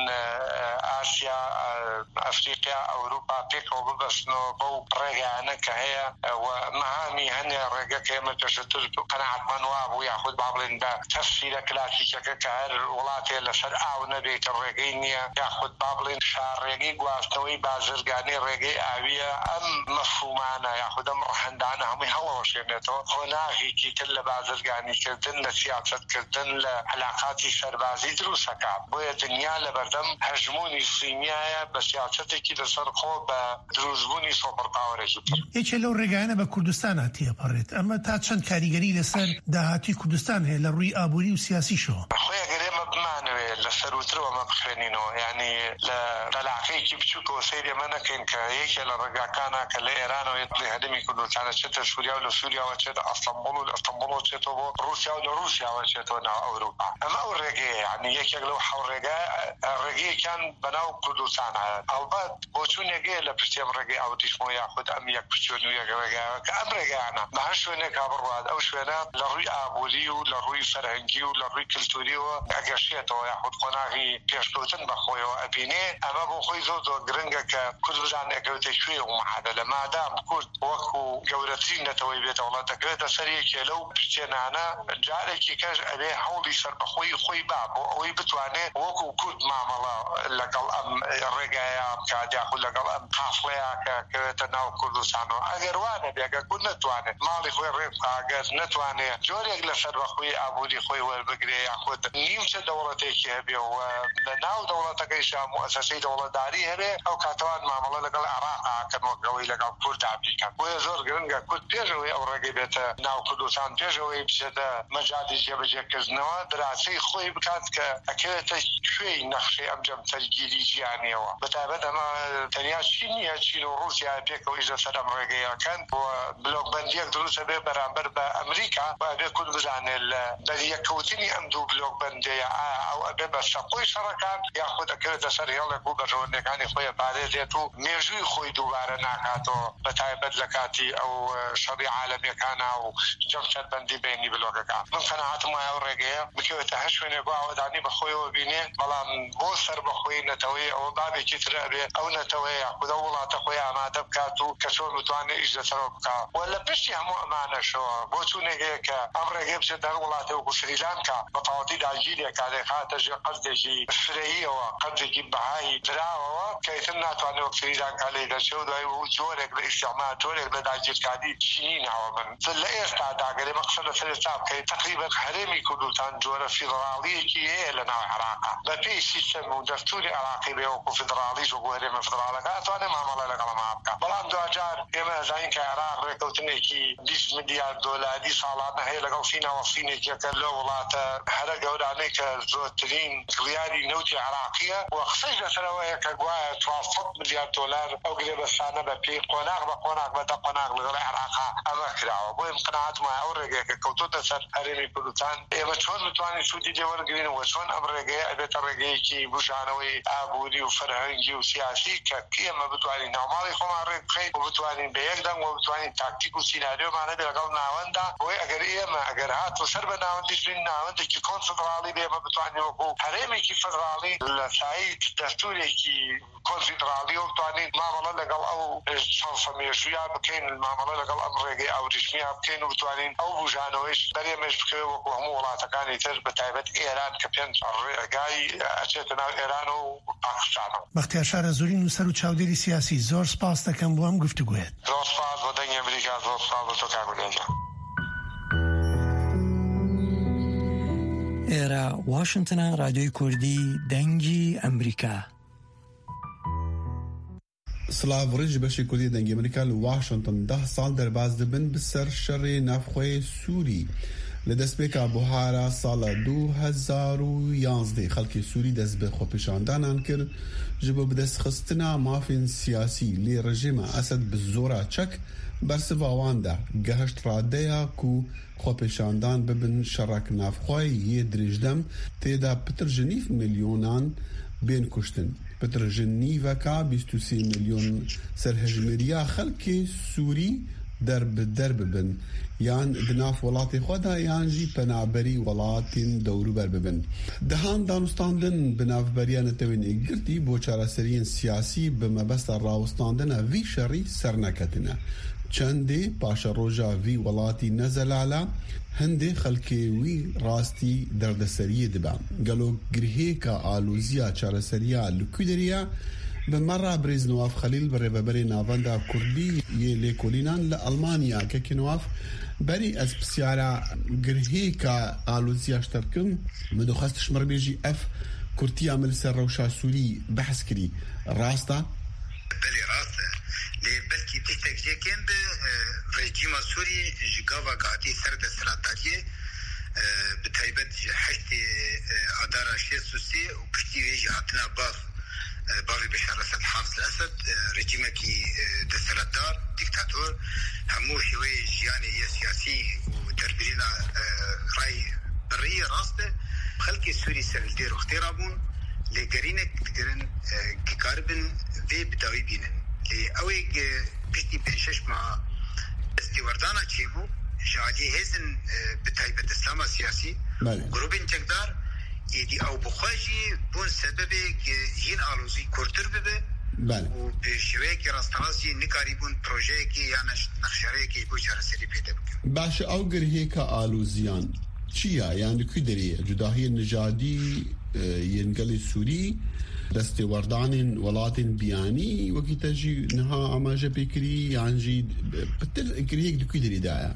ئاسیا، ئەفریقا، ئەوروپا پێکەوە ببەستنەوە بەو ڕێگایانە کە هەیە و مەهامی هەنێ ڕێگەکە ئێمە پێشتر قەناعەتمەند وابوو یاخود با بڵێن بە تەفسیرە کلاسیکەکە کە هەر وڵاتێ لەسەر ئاو نەبێتە ڕێگەی نییە یاخود با بڵێن شاڕێگەی گواستنەوەی بازرگانی ڕێگەی ئاویە. ئەم مەفهومانە یاخود ئەم ڕەهەندانە هەمووی هەڵەوەشێنێتەوە قۆناغێکی تر لە بازرگانیکردن، لە سیاسەتکردن، لە علاقاتی سەربازی دروستەکات. بۆیە دنیا لە بەردەم هەژمونی سیمیایە بە سیاسەتێکی لەسەر خۆ بە دروستبوونی سۆپەرپاوەرێکی تر. یەکێ لەو ڕێگایانە بە کوردستان هاتیە پەڕێت. ئەمە تا چەند کاریگەری لەسەر داهاتی کوردستان هەیە لە ڕووی ئابووری و سیاسیشەوە؟ خۆی ئەگەرێمە بمانوێت لە سەروترەوەمە بخوێنینەوە، یعنی لە علاقەیەکی بچووکەوە سەیری ئەمە نەکەین کە یەکێ لە ڕێگاکانە کە لە ئێرانەوە بڵێ هەدەمی کوردستانە چێتە سووریا و لە سووریاوە چێتە ئەستەمبوڵ و لە ئەستەمبوڵەوە چێتەوە بۆ رووسیا و لە رووسیاوە چێتەوە ناو ئەوروپا. ئەمە ئەو ڕێگەیە، یعنی یەکێک لەو حەو ڕێگا ڕێگەیەکیان بەناو کوردستان هەیە. ئەڵبەت بۆچوونێگەیە لە پشتی ئەم ڕێگەی ئاوریشمەوە یاخود ئەم یەک پچۆن و یەک ڕێگایەوە کە ئەم ڕێگایانە بە هەر شوێنێکا بڕوات ئەو شوێنە لە ڕووی ئابووری و لە ڕووی فەرهەنگی و لە ڕووی کلتوریەوە ئەگەشێتەوە یاخود قۆناغی پێشکەوتن بەخۆیەوە ئەبینێ. ئەمە بۆ خۆی زۆر زۆر گرنگە کە کورد بزانێ ئەکەوتە کوێ و مەحەدە مادام کورد وەکو گەورەترین نەتەوەی بێتە وڵات دەکرێتە سەر یەکێ لەو پشتێنانە جارێکی کەش ئەبێ هەوڵی سەربەخۆی خۆی با بۆ ئەوەی بتوانێت وەکو کورد مامەڵە لەگەڵ ئەم ڕێگایە بکات یاخود لەگەڵ ئەم قافڵەیە کە کەوێتە ناو کوردستانەوە. ئەگەر وانە بێگە کورد نەتوانێت ماڵی خۆی ڕێ بکات، نەتوانێت جۆرێک لە سەربەخۆی ئابووری خۆی وەربگرێ یاخود نیمچە دەوڵەتێکی هەبێ و لە ناو دەوڵەتەکەیشا موەسسەی دەوڵەتداری هەبێ ئەو کاتەوان مامەڵە لەگەڵ عێراقاکەنەوەی لەگەڵ کوردا بیکەن. بۆیە زۆر گرنگە کورد پێشەوەی ئەو ڕێگەی بێتە ناو کوردستان، پێشەوەی بچێتە مەجالی جێبەجێکردنەوە دراسی خۆی بکات کە ئەکەوێتە کوێی نەخشەی ئەم جەمسەرگیری ژیانیەوە. بەتایبەت ئەمە تەنیا چین نییە، چین و رووسیا پێکەوەی لەسەر ئەم ڕێگەیەکەن بۆ بلۆکبەندیەک دروستە بێ بەرامبەر بە ئەمریکا و ئەبێ کورد بزانێت لە بەریەکەوتنی ئەم دوو بلۆکبەندەیە ئەو ئەبێ بە سەقۆی شەڕەکان یاخود ئەکەوێتە سەر هێڵێک و بەژەوەندەکانی خۆی پارێزێت و مێژووی خۆی دووبارە ناکاتەوە بەتایبەت لە کاتی ئەو شەڕی عالەمیەکانە و جەمسەربەندی بینی بلۆکەکان. من قەناعەتم وایە ئەو ڕێگەیە بکەوێتە هەر شوێنێک بۆ ئاوەدانی بەخۆیەوە بینێ، بەڵام بۆ سەربەخۆی نەتەوەی ئەوە بابێکی تر ئەبێ ئەو نەتەوەی یاخود ئەو وڵاتە خۆی ئامادە بکات و کە چۆن بتوانێت ئیش لەسەرەوە بکات. و لە پشتی هەموو ئەمانەشەوە بۆ چوونێکەیە کە ئەم ڕێگەی بچێت هەر وڵاتێ وەکو سریلانکا بە تەواوەتی داگیرێکا لێ خاتە ژێر قەرزێکی فرەییەوە، قەرزێکی بەهای دراوەوە کە ئیتر ناتوانێت وەک سریلانکا لێ دەچێت و دوای جۆرێک لە ئیسیعمال جۆرێک لە داگیرکاری چینی ناوە من لە ئێستا داگەرێ مەقسەد لە سەرێتا بکەیت تقریبا هەرێمی کوردستان جۆرە فیدراڵیەکی هەیە لە ناو عێراقا بە پێی سیستەم و دەستوری عێراقی بێ وەکو فیدراڵیش وەکو هەرێمە فیدراڵەکە ئەتوانێ مامەڵە لەگەڵەما بکە بەڵام دوجار ئێمە ئەزانین کە عێراق ڕێکەوتنێکی بیست ملیار دۆلاری ساڵانە هەیە لەگەڵ فینەوە فینێکێکە لە وڵاتە هەرە گەورانەی کە زۆرترین کڕیاری نەوتی عێراقیە و قسەی لەسەرەوەیە کە گوایە چوارسەد ملیار دۆلار ئەو گرێبەستانە بە پێی قۆناغ بە قۆناغ بەدە قۆناغ لەگەڵ عێراقا ئەمە کراوە بۆی قەناعەتم وایە ئەو ڕێگەیەکە کەوتوتە سەر هەرێمی کوردستان ئێمە چۆن بتوانین سوودی لێوەرگرینەوە چۆن ئەم ڕێگەیە ئەبێتە ڕێگەیەکی بژانەوەی ئابووری و فەرهەنگی و سیاسی کە ئێمە بتوانین ناوماڵی خۆمان ڕێک بخەین و بتوانین بە یەک دەنگ و بتوانین تاکتیک و سیناریۆمانە بێ لەگەڵ ناوەندا بۆی ئەگەر ئێمە ئەگەر هاتوو سەر بە ناوەندیش بین ناوەندێکی کۆنفدراڵی بێ ئێمە بتوانین وەکو هەرێمێکی فدراڵی لە سایت دەستورێکی کۆنفدراڵی و بتوانین مامەڵە لەگەڵ ئەو سەڵسەمێژویا بکەین مامەڵە لەگەڵ ئەم ڕێگەی ئاوریشمیا بکەین و بتوانین ئەو بژانەوەیش بەرێمەش بکەوێ وەکو هەموو وڵاتەکانی تر بە تایبەت ئێران کە پێنج ڕێگای ئەچێتە ناو ئێران و پاکستانەوە. بەختیار شارەزووری نووسەر و چاودێری سیاسی زۆر سپاس دەکەم بۆ ئەم گفتوگوێت. زۆر سپاس بۆ دەنگی ئەمریکا زۆر سپاس بۆ تۆ کاکولێنجا. ئێرە واشنتنە رادیۆی کوردی دەنگی ئەمریکا. سلااو ڕێژ بەشی کوردی دەنگی ئەمریکا لە واشنتن ده ساڵ دەرباز دەبن بسەر شەڕێ نافخۆی سووری لە دەستپێکا بوهارە ساڵە دوو هەزار و یانزدە خەڵکی سووری دەست بە خۆپیشاندانان کرد ji bo bidestxistina mafên siyasî lê rejîma Esed bi zora çek bersiva wan de geheşt radeya ku xwepêşandan bibin şerek navxwe yê dirêjdem têda pitir ji nîv milyonan bên kuştin. Pitir ji nîveka bîst û sê milyon serhejmêriya xelkê Sûrî derbider bibin yan di nav welatê xwe de yan jî penaberî welatên dewrûber bibin. Dihan danûstandin bi navberiya netewên êgirtî bo çareseriyên siyasî bi mebesta rawistandina vî şerî serneketine. Çendê paşa roja vî welatî nezelala hindê xelkê wî rastî derdeseriyê dibe. Gelo girhêka alûziya çareseriya li Kûderiya bi mera Brêz Newaf Xelîl bi rêveberê navenda Kurdî yê lêkolînan li Almanya kekê Newaf berî ez pisyara girhêka alûziya ji te bikim min dixwest tişmirbêjî ev Kurtiya min li ser rewşa Sûrî behs kirî. Rast e? Belê rast e. Lê belkî tiştek jêkên bi rejîma Sûrî ji gava hatî ser desthilatdariyê bi taybet ji heştê adara şêst û sê û piştî wê jî hatina bav bavê Beşar Esed Hafız Esed rejîmekî desthilatdar dîktatör hemû şêweyê jiyanê yê siyasî û derbirîna rayê birî rast e xelkê Sûrî ser li dêr xtê rabûn lê gerînek dikirin kikaribin vê bidawî bînin. Lê ew ê piştî pênc şeş meha destêwerdana çêbû ji aliyê hêzin bi taybet İslama siyasî grûpên çekdar êdî ew bixwe jî bûn sebebê ki hîn alûzî kurtir bibe û bi şêweyekî rasterast jî nikarî bûn projeyekî yan nexşareyekî bû çareserî pêde bikin. Baş ew girhêka alûziyan çi ye yan li Kûderiye cudahiyên nijadî yên gelê Sûrî destêwerdanên welatên biyanî wekî te jî niha amaje pêkirî yan jî pitir girhêk li Kûderî de ye.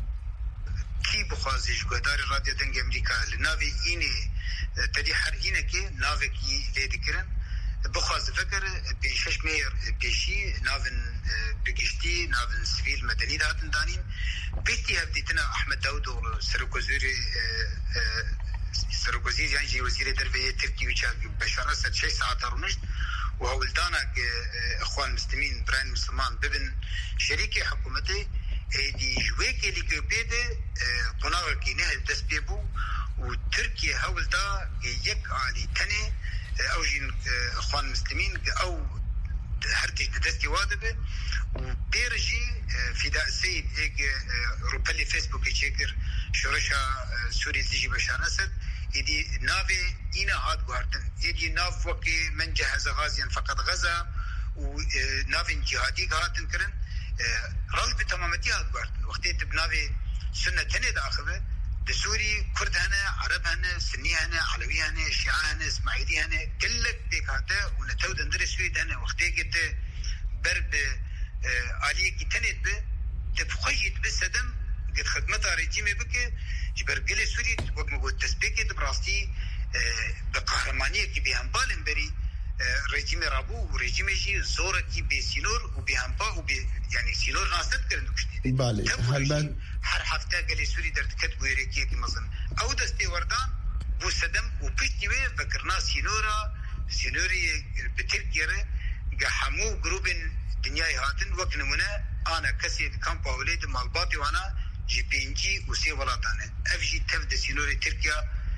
Kî bixwaze ji guhdarê Radyo Dengê Amerîka li navê înê tedî her înekê navekî lê dikirin bixwaze vekir pênc şeş mêr pêşî navên bigiştî navên sivîl medenî de hatin danîn pêtî hevdîtina Ahmed Davutoğlu Serokkozîrê Serokkozîr yan jî Wezîrê Derveyê Tirkî wî Beşar Esed şeş saeta rûnişt û hewildana Ixwan Müslimîn Birayên Müslîman bibin şerîkê hikûmetê êdî ji wê gelîkê pêde qonağekî ne dest pê bû û Tirkiye hewilda yek alî tenê ew jî Ixwan Müslimîn ew her tişt di destê wa dibe û pêr jî Fîda Seyid êk rûpelê Facebookê çêkir şoreşa Sûrî dijî Beşar Esed êdî navê îne hat guhartin êdî nav wekî min ceheze gaziyan feqet Geza û navên cihadî hatin kirin ral bi temametî hat guhartin wextê tu bi navê sunne tenê de axive di Sûrî Kurd hene Arab hene Sinnî hene Alewî hene Şia hene İsmaîlî hene gelek pêk hate û li tew dindirê Sûrî de hene wextê te ber bi عالیه کی تنید به تبخیت بسدم قد خدمت رژیم بکه جبر گل سوری وقت مگو تسبیکی دبراستی بقهرمانیه کی به هم بالن بری رژیم رابو و رژیم جی زور کی به سینور و به هم با و به یعنی سینور ناست کردن کشتی بله هل هر هفته گل سوری در دکت گویره کی کی مزن او دستی وردان بو سدم و پیتی و فکرنا سینورا سینوری به ترکیه همو گروب دنیای هاتن وقت نمونه انا کسی کامپ اولید مالباتی وانا جی پینجی و سی ولاتانه افجی تفد سینوری ترکیه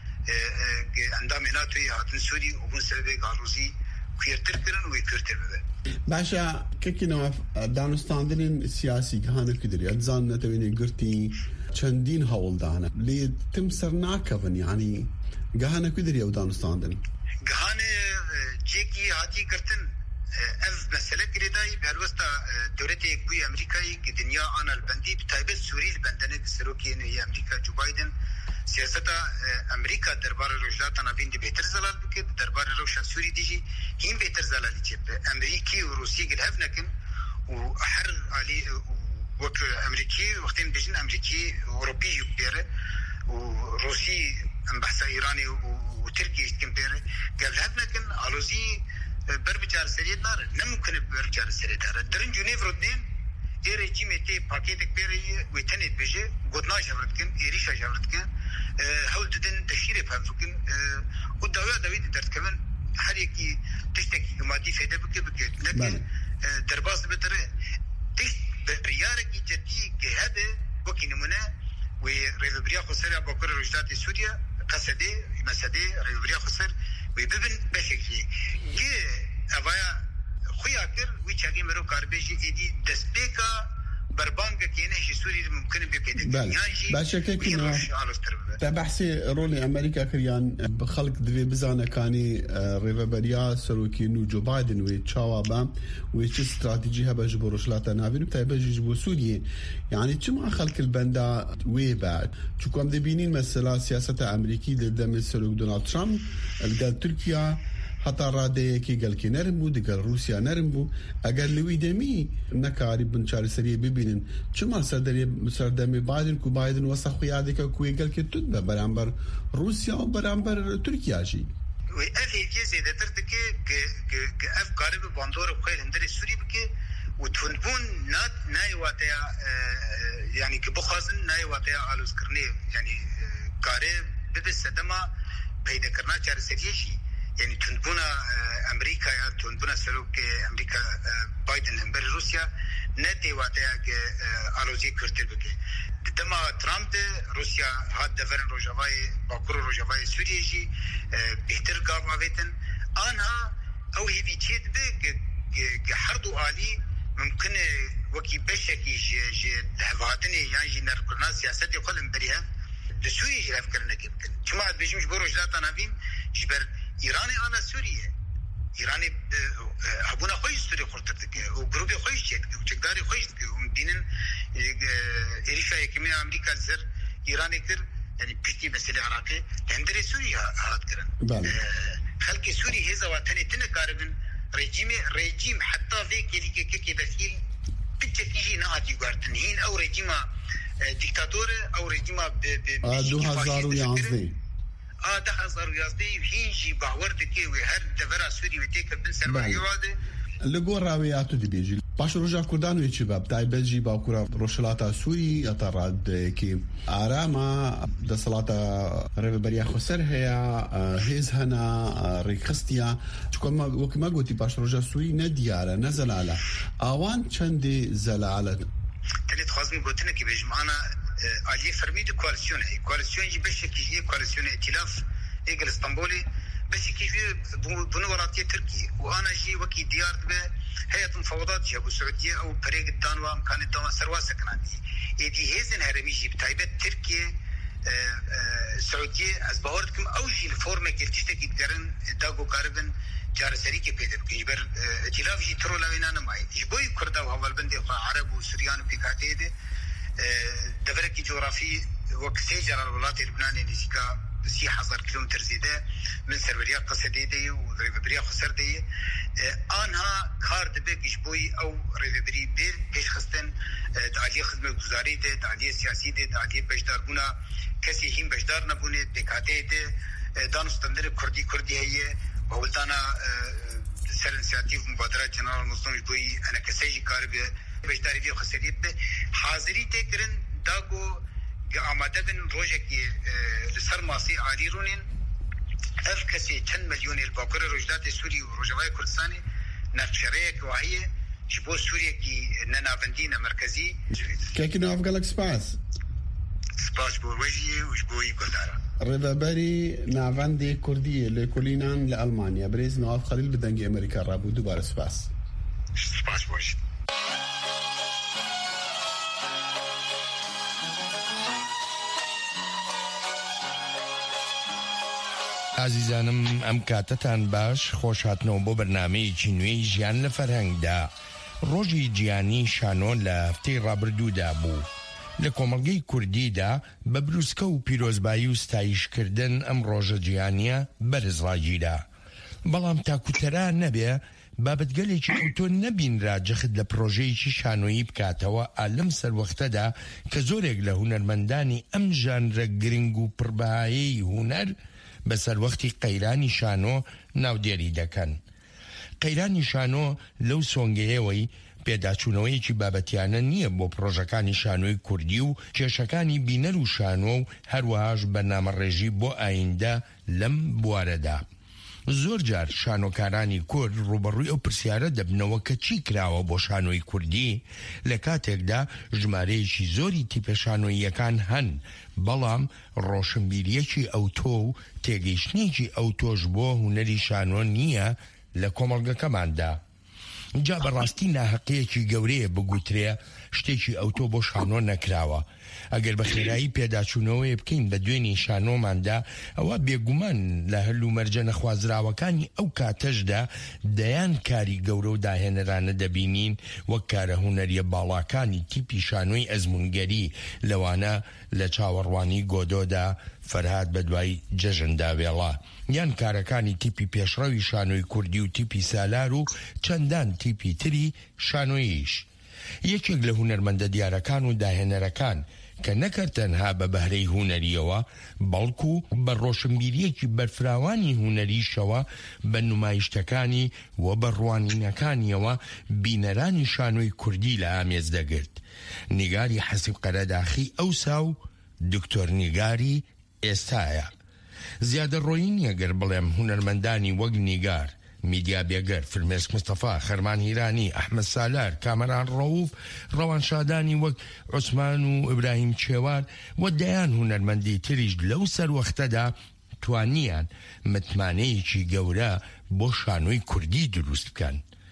اندام ناتوی هاتن سوری و بون سبب گالوزی کیرتر کرن و کیرتر بده باشا كيكي نواف دانستاندن سياسي كهانا كدري اتزان نتويني قرتي چندين هول دانا لي تمسر ناكفن يعني كهانا كدري او دانستاندن كهانا جيكي هاتي كرتن اف مسألة قريداي بهالوسطة دولتي كوي امريكاي كدنيا انا البندي بتايبت سوري البندنة سروكي هي امريكا جو بايدن سياستا امريكا دربار روجلات نابين دي بهتر زلال بك دربار روشن سوري ديجي هين بهتر زلال يجيب امريكي وروسي قد هفنكن وحر علي وك امريكي وقتين بيجن امريكي اوروبي يبيره وروسي بحث ايراني وتركي يتكمبيره قبل هفنكن علوزي بربجار سريت دار نمكن بربجار سريت دار درن جنيف رودين اي ريجيم تي باكيت كبيري ويتنت بيجي قدنا شاورتكن ايريشا شاورتكن هول ددن تشيري فهمتكن وداويا داويد درت كمان حريكي تشتكي مادي فايده بك بك لكن درباس بتره تش برياركي جدي كهذا وكي نمونه وريفبريا خسر بكره رجلات سوريا قصدي مسدي ريفبريا خسر ويبن بشكل جي افايا خوياكر ويچاگي مرو كاربيجي ايدي دسبيكا بربانك كينه سوري ممكن بيبيدك يعني باشا كينو تبحثي رولي امريكا كريان بخلق دبي بزانه كاني ريفبريا سروكينو جو بايدن ويتشاوابا ويش استراتيجي هبه جبروشلاتا نابين بتايبه جبو سوريا يعني تشما خلق البندا ويبا تشكم دبينين مثلا سياسه امريكي ضد سروك دونالد ترامب قال تركيا حتى رادي كي قال كي نرمبو دي قال روسيا نرمبو اقل لوي دمي نكاري بنشاري سريه ببينن شما سردري سردمي بايدن كو بايدن وسخ يادك كوي قال كي تدبا برامبر روسيا وبرامبر تركيا شي وي افي جزي ده تردك ك اف قارب باندور بخير هندري سوري بك وتفنبون نات ناي واتيا يعني كبخازن ناي واتيا على سكرني يعني قارب ببس دما بيد كرنا چار سريه شي يعني تنبونا امريكا يا تنبونا سلوك امريكا بايدن هم بر روسيا نتي واتيا الوزي كرتل بك دما ترامب روسيا هاد دفرن روجاواي باكور روجاواي سوريجي بهتر قام افيتن انها او هي بيتشيد بك حرض آلي ممكن وكي بشكي جي جي هفاتني يعني جي نركنا سياستي قلم بريها لسوريا جي افكرنا يمكن كما بيجمش بروجلات انافين جبر ایرانی آنا سوریه ایرانی هبونا خویش سوری خورترد که و گروبی خویش چید که و چکداری خویش که و دینن ایریشا یکمی امریکا زر ایرانی کر یعنی پیشتی مسئله عراقی هندری سوریه هات کرن خلق سوری هزا واتنی تنکاربن رژیم رژیم حتی ویکی لیکی که که دخیل بچکیجی نهاتی گارتن هین او رژیم دیکتاتور او رژیم دو هزار و یازده آه ده هزار ويازدي هيجي باور دكي وهر دفرا سوري وتيك بن سرمایه واده لگو راویاتو دی بیجی باش روجا کردان وی چباب تای بلجی با کورا روشلاتا سوری اتراد کی آراما د صلاتا ربریا خسر هيا هيز هنا ريخستيا كما وكما قلتي باش روجا سوری ندياره نزل على اوان چند زلاله تلي تخازم قلتنا كي بيجمعنا علي فرمي دو كواليسيون هي كواليسيون جي باش كي كواليسيون ائتلاف ايجل اسطنبولي بس كي بنوراتيه تركي وانا جي وكي ديار به هيئه المفاوضات جي ابو سعوديه او فريق الدانوا كانت دوما سروا سكناني ايدي هيزن هرمي جي بتايبه تركيا سعوديه از باورتكم او جي الفورمه كي تشتكي تقرن داغو كاربن جار سريكي بيدب كيبر ائتلاف جي ترو لوينا نماي يبوي كردا وهول بندي عرب وسوريان بيكاتيده دفركي جغرافي وكسيجر الولايات اللبنانية نسيكا سي حزر كيلومتر زيادة من سربريا قصدي دي وريفبريا خسر دي آنها كارد بيك جبوي أو ريفبري بير عالی خدمت گزاری ده عالی سیاسی ده عالی بجدار بونا کسی هیم بجدار نبونه دکاته ده دانستندر کردی کردی هیه و ولدانا سر انسیاتیو مبادرات جنرال مصطفی بوی انا کسی کار به بجداری وی خسریت به حاضری تکرن داگو آماده بن روزه کی لسر ماسی عالی رونین اف کسی چند میلیون الباکر روجدات سوری و روجوای کردستانی نفشره کوهیه شبو سوريا كي ننافندينا مركزي كيكي نوف قالك سباس سباس بوروجي وشبوي قدارة ريفابري نافندي كردية لكولينان لألمانيا بريز نواف خليل بدنجي أمريكا رابو دوباره سباس سباس بوش عزیزانم ئەم کاتتان باش خۆش هاتنەوە بۆ بەرنامەیەکی نوێی ژیان لە فەرهەنگدا. ڕۆژی جیانی شانۆ لە هەفتەی ڕابردوودا بوو. لە کۆمەڵگەی کوردیدا بە بروسکە و پیرۆزبایی و ستایشکردن ئەم ڕۆژە جیانیە بەرز ڕاگیرا. بەڵام تاکوتەرا نەبێ بابەتگەلێکی ئەوتۆ نەبینرا جەخت لە پرۆژەیەکی شانۆیی بکاتەوە ئالەم سەروەختەدا کە زۆرێک لە هونەرمەندانی ئەم ژانرە گرنگ و پڕبەهایەی هونەر بەسەر وەختی قەیرانی شانۆ ناودێری دەکەن. قەیرانی شانۆ لەو سۆنگەیەوەی پێداچوونەوەیەکی بابەتیانە نییە بۆ پرۆژەکانی شانۆی کوردی و کێشەکانی بینەر و شانۆ و هەروەهاش بەرنامەڕێژی بۆ ئایندە لەم بوارەدا. زۆر جار شانۆکارانی کورد ڕوبەڕووی ئەو پرسیارە دەبنەوە کە چی کراوە بۆ شانۆی کوردی لە کاتێکدا ژمارەیەکی زۆری تیپە شانۆییەکان هەن، بەڵام ڕۆشنبیریەکی ئەوتۆ و تێگەیشتنێکی ئەوتۆش بۆ هونەری شانۆ نییە لە کۆمەڵگەکەماندا. جا بەڕاستی ناحەقەیەکی گەورەیە بگوترێ شتێکی ئەوتۆ بۆ شانۆ نەکراوە. ئەگەر بە خێرایی پێداچوونەوەی بکەین بە دوێنی شانۆماندا ئەوە بێگومان لە هەل و مەرجە نەخوازراوەکانی ئەو کاتەشدا دەیان کاری گەورە و داهێنەرانە دەبینین وەک کارە هونەریە باڵاکانی تیپی شانۆی ئەزمونگەری لەوانە لە چاوەڕوانی گۆدۆدا فەرهاد بە دوای جەژندا وێڵا، یان کارەکانی تیپی پێشڕەوی شانۆی کوردی و تیپی سالار و چەندان تیپی تری شانۆییش. یەکێک لە هونەرمەندە دیارەکان و داهێنەرەکان کە نەکرد تەنها بە بەهرەی هونەریەوە بەڵکو بە ڕۆشنبیریەکی بەرفراوانی هونەریشەوە بە نمایشتەکانی و بە ڕوانینەکانیەوە بینەرانی شانۆی کوردی لە ئامێز دەگرت. نیگاری حەسیب قەرەداخی ئەوسا و دکتۆر نیگاری ئێستایە. زیادە ڕۆیی نییە گەر بڵێم هونەرمەندانی وەک نیگار، میدیا بێگەر، فرمێسک مستەفا، خەرمان هیرانی، ئەحمەد سالار، کامەران ڕەووف، ڕەوان شادانی وەک عوسمان و ئیبراهیم چێوان و دەیان هونەرمەندی تریش لەو سەروەختەدا توانیان متمانەیەکی گەورە بۆ شانۆی کوردی دروست بکەن.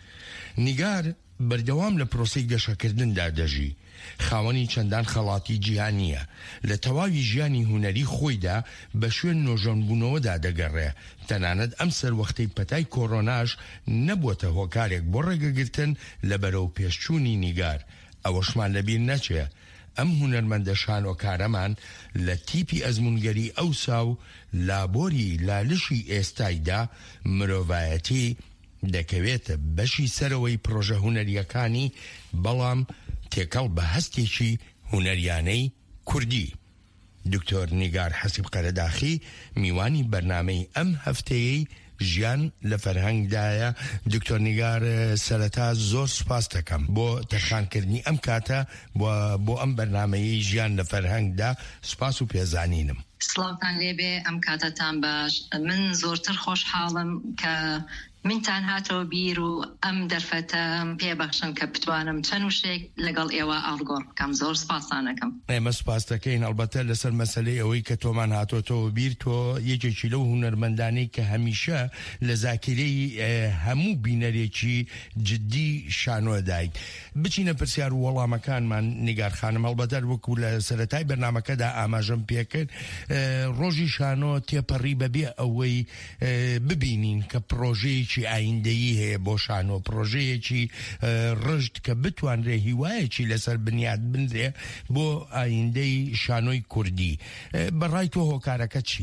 نیگار بەردەوام لە پرۆسەی گەشەکردندا دەژی، خاوەنی چەندان خەڵاتی جیهانیە، لە تەواوی ژیانی هونەری خۆیدا بە شوێن نۆژەنبوونەوەدا دەگەڕێ. تەنانەت ئەم سەروەختەی پەتای کۆڕۆناش نەبووەتە هۆکارێک بۆ ڕێگەگرتن لە بەرەو پێشچوونی نیگار. ئەوەشمان لەبیر نەچێ ئەم هونەرمەندە شانۆکارەمان لە تیپی ئەزمونگەری ئەوسا و لابۆری لالشی ئێستایدا مرۆڤایەتی دەکەوێتە بەشی سەرەوەی پرۆژە هونەریەکانی، بەڵام تێکەڵ بە هەستێکی هونەریانەی کوردی. دکتۆر نیگار حەسیب قەرەداخی میوانی بەرنامەی ئەم هەفتەیەی ژیان لە فەرهەنگدایە. دکتۆر نیگار سەرەتا زۆر سوپاس دەکەم بۆ تەرخانکردنی ئەم کاتە بۆ ئەم بەرنامەیەی ژیان لە فەرهەنگدا. سوپاس و پێزانینم. سڵاوتان لێبێ، ئەم کاتەتان باش. من زۆرتر خۆشحاڵم کە منتان هاتەوە بیر و ئەم دەرفەتە پێبەخشن کە بتوانم چەند وشێک لەگەڵ ئێوە ئاڵگۆڕ بکەم. زۆر سپاسانەکەم. ئێمە سوپاس دەکەین ئەڵبەتە لەسەر مەسەلەی ئەوەی کە تۆمان هاتۆتەوە بیر. تۆ یەکێکی لەو هونەرمەندانەی کە هەمیشە لە زاکرەی هەموو بینەرێکی جددی شانۆدای. بچینە پرسیار و وەڵامەکانمان نیگار خانم. هەڵبەتە وەکو لە سەرەتای بەرنامەکەدا ئاماژەم پێکرد ڕۆژی شانۆ تێپەڕی بەبێ ئەوەی ببینین کە پرۆژەیەکی ئایندەیی هەیە بۆ شانۆ، پرۆژەیەکی ڕژد کە بتوانرێ هیوایەکی لەسەر بنیاد بنرێ بۆ ئایندەی شانۆی کوردی. بەڕای تۆ هۆکارەکە چییە؟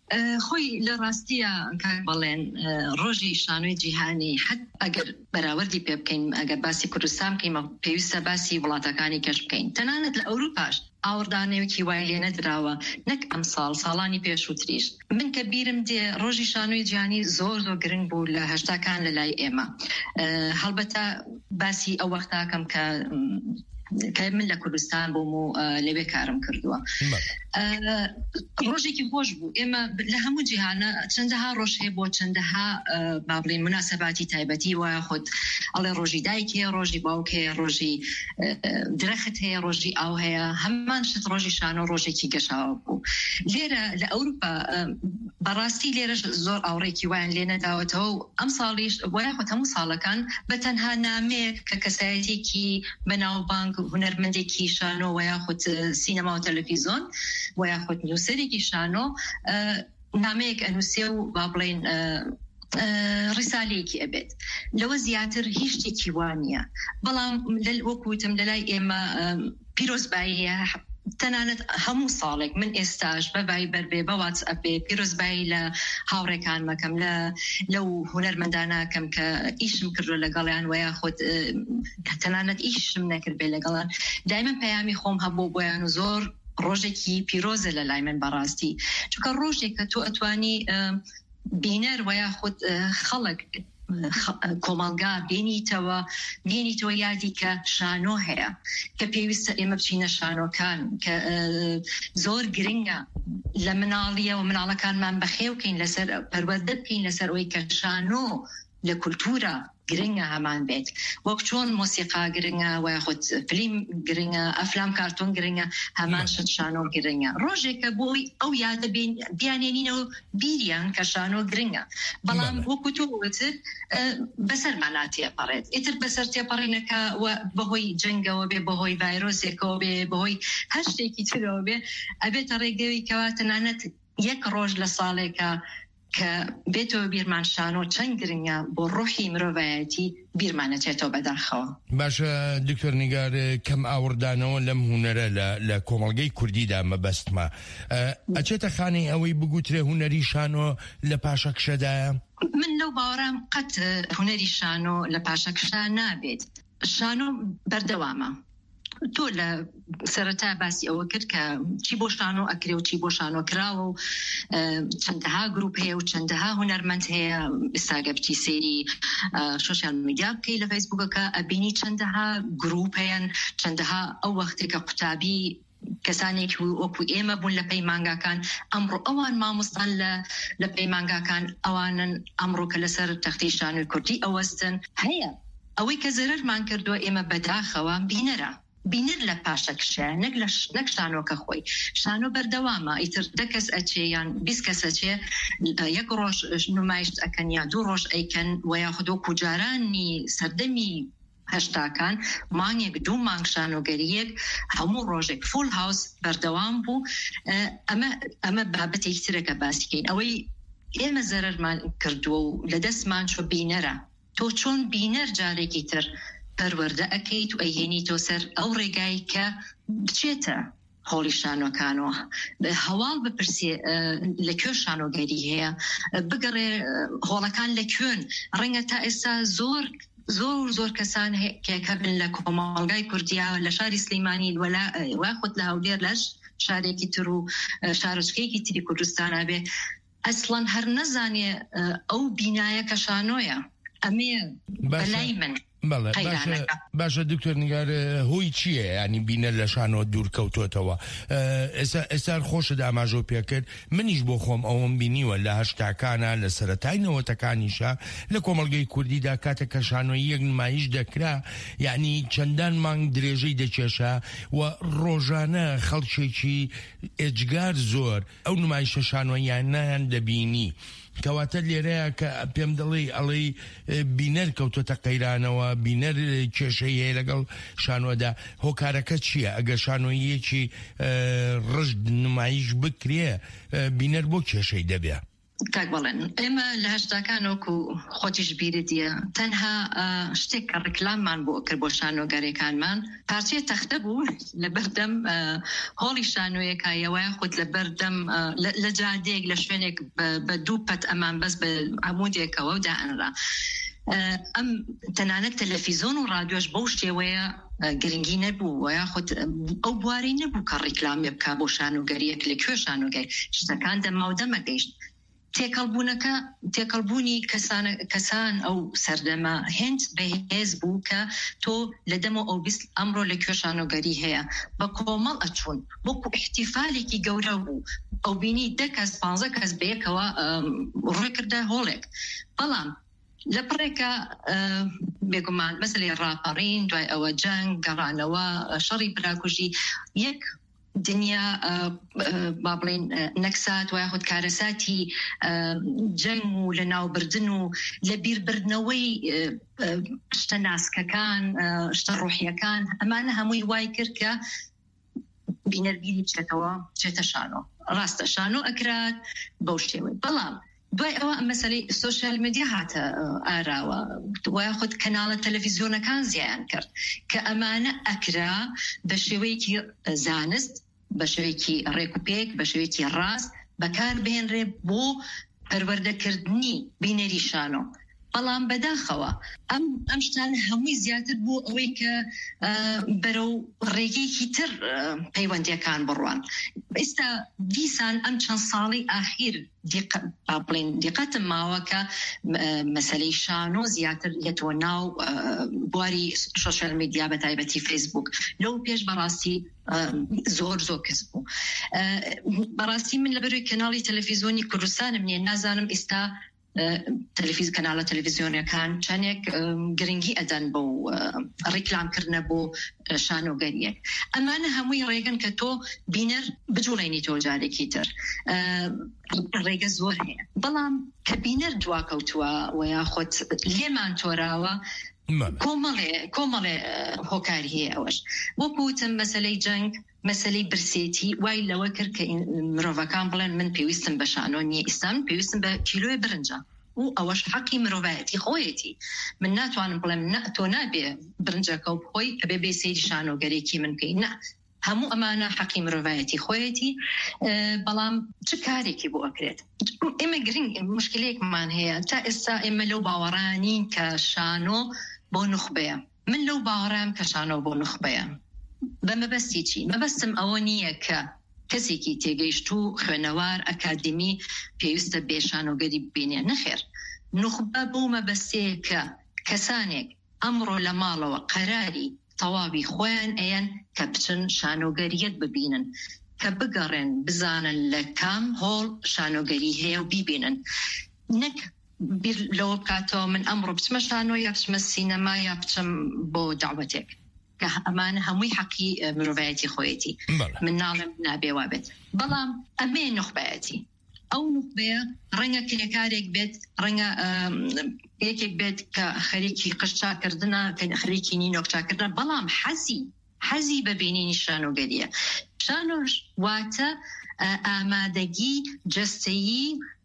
خۆی لە ڕاستیە کاک بەڵێن ڕۆژی شانۆی جیهانی حد ئەگەر بەراوردی پێ بکەین ئەگەر باسی کوردستان بکەین پێویستە باسی وڵاتەکانی کەش بکەین تەنانەت لە ئەوروپاش ئاوردانەوەکی وای لێ نەدراوە نەک ئەم ساڵ ساڵانی پێشووتریش من کە بیرم دێ ڕۆژی شانۆی جیهانی زۆر زۆر گرنگ بوو لە هەشتاکان لە لای ئێمە هەڵبەتە باسی ئەو وەختاکەم کە کە من لە کوردستان بووم و لەوێ کارم کردووە ڕۆژێکی خۆش بوو ئێمە لە هەموو جیهانە چەندەها ڕۆژ هەیە بۆ چەندەها با بڵێن مناسەباتی تایبەتی وایە خۆت ئەڵێ ڕۆژی دایک هەیە ڕۆژی باوک هەیە ڕۆژی درەخت هەیە ڕۆژی ئاو هەیە هەممان شت ڕۆژی شانۆ ڕۆژێکی گەشاوە بوو لێرە لە ئەوروپا بەڕاستی لێرەش زۆر ئاوڕێکی وایان لێ نەداوەتەوە و ئەم ساڵیش وایە خۆت هەموو ساڵەکان بە تەنها نامەیەک کە کەسایەتێکی بەناوبانگ هونەرمەندێکی شانۆ وایە خۆت سینەما و تەلەڤیزۆن وایە خۆت نووسەرێکی شانۆ نامەیەک ئەنووسێ و با بڵێن ڕیسالەیەکی ئەبێت لەوە زیاتر هیچ شتێکی وانە بەڵام وەکوتم لەلای ئێمە پیرۆزبایی هەیە تەنانەت هەموو ساڵێک من ئێستاش بە ڤایبەر بێ بە واتسئەپێ پیرۆزبایی لە هاوڕێکان مەکەم لە لەو هونەرمەنداناکەم کە ئیشم کردو لەگەڵیان وایە خۆت تەنانەت ئیشم نەکرد بێ لەگەڵان دایمەن پەیامی خۆم هەبوو بۆیان و زۆر ڕۆژێکی پیرۆزە لە لای من بەڕاستی چونکە ڕۆژێک کە تۆ ئەتوانی بینەر وایە خۆت خەڵک کۆمەڵگا بینیتەوە بینیتەوە یادی کە شانۆ هەیە کە پێویستە ئێمە بچینە شانۆکان کە زۆر گرنگە لە مناڵیە و مناڵەکانمان بەخێوکەین لەسەر پەروەردە بکەین لەسەر ئەوەی کە شانۆ لە کولتورە گرنگە هەمان بێت وەک چۆن مۆسیقا گرنگە وایە خۆت فلیم گرنگە ئەفلام کارتۆن گرنگە هەمان شت شانۆ گرنگە ڕۆژێکە بۆی ئەو یادە بیانێنینەوە بیریان کە شانۆ گرنگە بەڵام وەکو تۆ وتر بەسەرمانە تێپەڕێت ئیتر بەسەر تێپەڕێنەکە بەهۆی جەنگەوە بێ بەهۆی ڤایرۆسێکەوە بێ بەهۆی هەر شتێکی ترەوە بێ ئەبێتە ڕێگەوەی کەوا تەنانەت یەک ڕۆژ لە ساڵێکە کە بێتەوە بیرمان شانۆ چەند گرنگە بۆ ڕۆحی مرۆڤایەتی بیرمانەچێتەوە بەداخەوە باشە دکتۆر نیگار کەم ئاوردانەوە لەم هونەرە لە کۆمەڵگەی کوردیدا مەبەستمە ئەچێتە خانەی ئەوەی بگوترێ هونەری شانۆ لە پاشەکشەدایە من لەو باوەڕام قەت هونەری شانۆ لە پاشەکشە نابێت شانۆ بەردەوامە تۆ لە سەرەتا باسی ئەوە کرد کە چی بۆ شانۆ ئەکرێ و چی بۆ شانۆ کراوە و چەندەها گروپ هەیە و چەندەها هونەرمەند هەیە ئێستاگە بچی سێری سۆشیال میدیا بکەی لە فەیسبووکەکە ئەبینی چەندەها گروپ هەیەن چەندەها ئەو وەختێکە قوتابی کەسانێکی وەکو ئێمە بوون لە پەیمانگاکان ئەمڕۆ ئەوان مامۆستان لە پەیمانگاکان ئەوانن ئەمڕۆ کە لەسەر تەختی شانۆی کوردی ئەوەستن هەیە ئەوەی کە زەرەرمان کردووە ئێمە بەداخەوە بینەرە بینر لە پاشەکشە نەک شانۆکە خۆی شانۆ بەردەوامە ئیتر دە کەس ئەچێ یان بیست کەس ئەچێ یەک ڕۆژ نمایش ئەکەن یا دوو ڕۆژ ئەیکەن ویا خودۆ جارانی سەردەمی هەشتاکان مانگێک دوو مانگ شانۆگەریەک هەموو ڕۆژێک فول هاوس بەردەوام بوو ئەمە بابەتێکی ترەکە باسیکەین ئەوەی ئێمە زەرەرمان کردووە و لە دەستمان چۆ بینەرە تۆ چۆن بینەر جارێکی تر پەروەردە ئەکەیت و ئەیهێنی تۆ سەر ئەو ڕێگای کە بچێتە هۆڵی شانۆکانەوە هەواڵ بپرسێ لەکوێ شانۆگەری هەیە بگەڕێ هۆڵەکان لەکوێن ڕەنگە تا ئێستا زۆر زۆر زۆر کەسان کێکە بن لە کۆمەڵگای کوردیا لە شاری سلەیمانی وا خۆت لە هەولێر لەش شارێکی تر و شارۆچکەیەکی تری کوردستانە بێ ئەسڵەن هەر نەزانێ ئەو بینایە کە شانۆیە ئەمێ بەلای من باشە دکتۆر نیگار هۆی چییە ینی بینە لە شانۆ دوورکەوتۆتەوە ئێستا خۆشت ئاماژۆ پێکرد منیش بۆ خۆم ئەوم بینیوە لە هەشتاکانە لە سەرەتای نەوەتەکانیشە لە کۆمەڵگەی کوردیدا کاتێک کە شانۆی یەک نمایش دەکرا یعنی چەندان مانگ درێژەی دەکێشە و ڕۆژانە خەڵکێکی ئێجگار زۆر ئەو نمایشە شانۆیانیان دەبینی کەواتە لێرەیە کە پێم دەڵێ ئەڵێ بینەر کەوتۆتە قەیرانەوە بینەر کێشەی هەیە لەگەڵ شانۆدا هۆکارەکە چییە ئەگە شانۆیەکی ڕژد نمایش بکرێ بینەر بۆ کێشەی دەبێ کاک بەڵێن ئێمە لە هەشتاکانۆکو خۆتیش بیرتیە تەنها شتێک کە ڕکلاممان بۆ کرد بۆ شانۆگەرەکانمان پارچەیە تەختە بوو لە بەردەم هۆڵی شانۆیەکایەوەی خودت لە بەردەم لە جادێک لە شوێنێک بە دوو پەت ئەمان بەس بە عمودێکەوە و دائەنرا ئەم تەنانەت تەلەڤیزۆن و ڕادیۆش بەو شێوەیە گرنگی نەبوو و یاخود ئەو بواری نەبوو کە ڕیکلامی بکا بۆ شانۆگەریەک لەکوێ شانۆگەری شتەکان دەما و دەمەگەیشت تێکەڵبوونەکە تێکەڵبوونی کەسان ئەو سەردەمە هێند بەهێز بوو کە تۆ لە دەمە ئەو بیست ئەمڕۆ لە کوێ شانۆگەری هەیە بە کۆمەڵ ئەچوون وەکو احتیفالێکی گەورە بوو ئەو بینی دە کەس پانزە کەس بەیەکەوە ڕێ کردە هۆڵێک بەڵام لە پڕێکە بێگومان مەسلەی ڕاپەڕین دوای ئەوە جەنگ گەڕانەوە شەڕی براکوژی یەک دنیا با بڵێن نەکسات و یاخود کارەساتی جەنگ و لە ناوبردن و لە بیربردنەوەی شتە ناسکەکان شتە ڕۆحیەکان ئەمانە هەمووی وای کرد کە بینەرگیری بچێتەوە بچێتە شانۆ ڕاستە شانۆ ئەکرات بەو شێوەی بەڵام دوای ئەوە مەسەلەی سۆشیال مێدیا هاتە ئاراوە وایە خۆت کەناڵە تەلەڤیزیۆنەکان زیان کرد کە ئەمانە ئەکرا بە شێوەیەکی زانست بە شێوەیەکی ڕێکوپێک بە شێوەیەکی ڕاست بەکار بهێنرێ بۆ پەروەردەکردنی بینەری شانۆ بەڵام بەداخەوە ئەم ئەم شتان هەمووی زیاتر بوو ئەوەی کە بەرەو ڕێگەیەکی تر پەیوەندیەکان بڕوان ئێستا دیسان ئەم چەند ساڵی ئاخیر بڵێن دیقەتم ماوە کە مەسەلەی شانۆ زیاتر یەتۆ ناو بواری سۆشیال میدیا بە تایبەتی فیسبوک لەو پێش بەڕاستی زۆر زۆر کەس بوو بەڕاستی من لەبەروی کەناڵی تەلەڤیزیۆنی کوردستانم نییە نازانم ئێستا تەلەڤیز کەناڵە تەلەڤیزیۆنەکان چەندێک گرنگی ئەدەن بۆ ڕیکلامکردنە بۆ شانۆگەریەک ئەمانە هەمووی ڕێگەن کە تۆ بینەر بجوڵێنی تۆ جارێکی تر ڕێگە زۆر هەیە بەڵام کە بینەر دواکەوتووە و یاخۆت لێمان تۆراوە کۆمەڵێ کۆمەڵێ هۆکاری هەیە ئەوەش وەکوتم مەسەلەی جەنگ مەسەلەی برسێتی وای لەوە کرد کە مرۆڤەکان بڵێن من پێویستم بە شانۆ نیە ئێستا من پێویستم بە کیلۆی برنجە و ئەوەش حەقی مرۆڤایەتی خۆیەتی من ناتوانم بڵێم تۆ نابێ برنجەکە و بخۆی ئەبێ بێ سەیری شانۆگەرێکی من بکەی نه هەموو ئەمانە حەقی مرۆڤایەتی خۆیەتی بەڵام چ کارێکی بۆ ئەکرێت ئێمە گرنگ مشکلەیەکمان هەیە تا ئێستا ئێمە لەو باوەڕانین کە شانۆ بۆ نوخبەیە من لەو باوەڕام کە شانۆ بۆ نوخبەیە بە مەبەستی چی مەبەستم ئەوە نییە کە کەسێکی تێگەیشت و خوێنەوار ئەکادمی پێویستە بێ شانۆگەری ببینێ نەخێر نوخبە بۆ مەبەستەیە کە کەسانێک ئەمڕۆ لە ماڵەوە قەراری تەواوی خۆیان ئەیەن کە بچن شانۆگەریەک ببینن کە بگەڕێن بزانن لە کام هۆڵ شانۆگەری هەیە و بیبینن نەک بیر لەوە بکاتەوە من ئەمڕۆ بچمە شانۆ یا بچمە سینەما یا بچم بۆ داوەتێک کە ئەمانە هەمووی حەقی مرۆڤایەتی خۆیەتی من ناڵم نابێ وابێت بەڵام ئەمێ نوخبایەتی ئەو نوخبەیە ڕەنگە کرێکارێک بێت ڕەنگە یەکێک بێت کە خەریکی قشتاکردنە خەریکی نینۆکچاکردن بەڵام حەزی حەزی بەبینینی شانۆگەریە شانۆش واتە ئامادەگی جەستەیی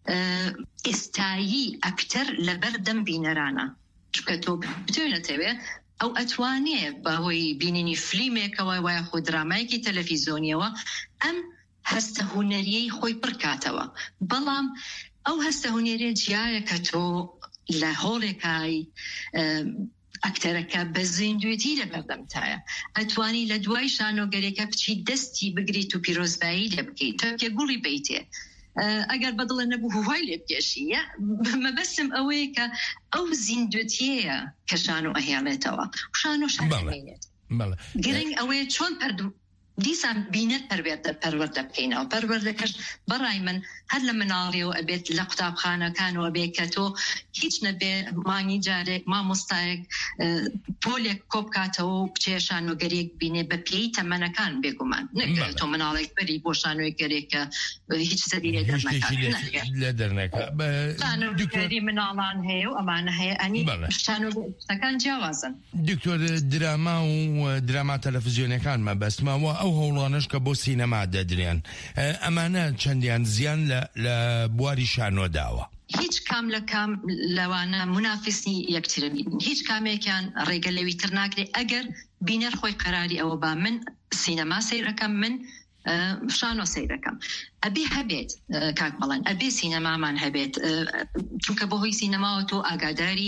ئێستایی ئەکتەر لەبەر دەم بینەرانە چکە تۆ بتوێنێتەوێ ئەو ئەتوانێ بەهۆی بینینی فلیمێکەوە وایە خۆ درامایەکی تەلەڤیزۆنیەوە ئەم هەستە هونەریەی خۆی پڕکاتەوە بەڵام ئەو هەستە هونەریە جیایە کە تۆ لە هۆڵێکای ئەکتەرەکە بە زیندوێتی لەبەردەمتایە ئەتوانی لە دوای شانۆگەرێکە بچی دەستی بگریت و پیرۆزبایی لێ بکەیت تۆکێ گوڵی بیتێ ئەگەر بەدڵە نەبوو هوای لێ بکێشی مەبەستم ئەوەیە کە ئەو زیندوێتیەیە کە شانۆ ئەهێڵێتەوە شانۆ شانێت گرنگ ئەوەیە چۆن پەردو دیسان بینەت پەروەردە پەروەردە بکەینەوە پەروەردەکەش بەڕای من هەر لە مناڵیەوە ئەبێت لە قوتابخانەکانەوە بێت کە تۆ هیچ نەبێ مانی جارێک مامۆستایەک پۆلێک کۆبکاتەوە و بچێ شانۆگەریەک بینێ بە پێی تەمەنەکان بێگومان تۆ مناڵێک بەری بۆ شانۆگەرێکە هیچ سەری لە دەرنەکە شانۆگەری مناڵان هەیە و ئەمانە هەیە ئەنی شانۆگەریەکان جیاوازن دکتۆر دراما و دراما تەلەڤیزیۆنەکان مەبەستمەوە ئەو هەوڵانش کە بۆ سینەما دەدرێن ئەمانە چەندیان زیان لە بواری شانۆ داوە؟ هیچ کام لە کام لەوانە منافسی یەکترن، هیچ کامێکیان ڕێگە لەوی تر ناگرێت ئەگەر بینەر خۆی قەراری ئەوە با من سینەما سەیرەکەم، من شانۆ سەیرەکەم. ئەبێ هەبێت کاک بەڵێن، ئەبێ سینەمامان هەبێت، چونکە بۆ هۆی سینەماوە تۆ ئاگاداری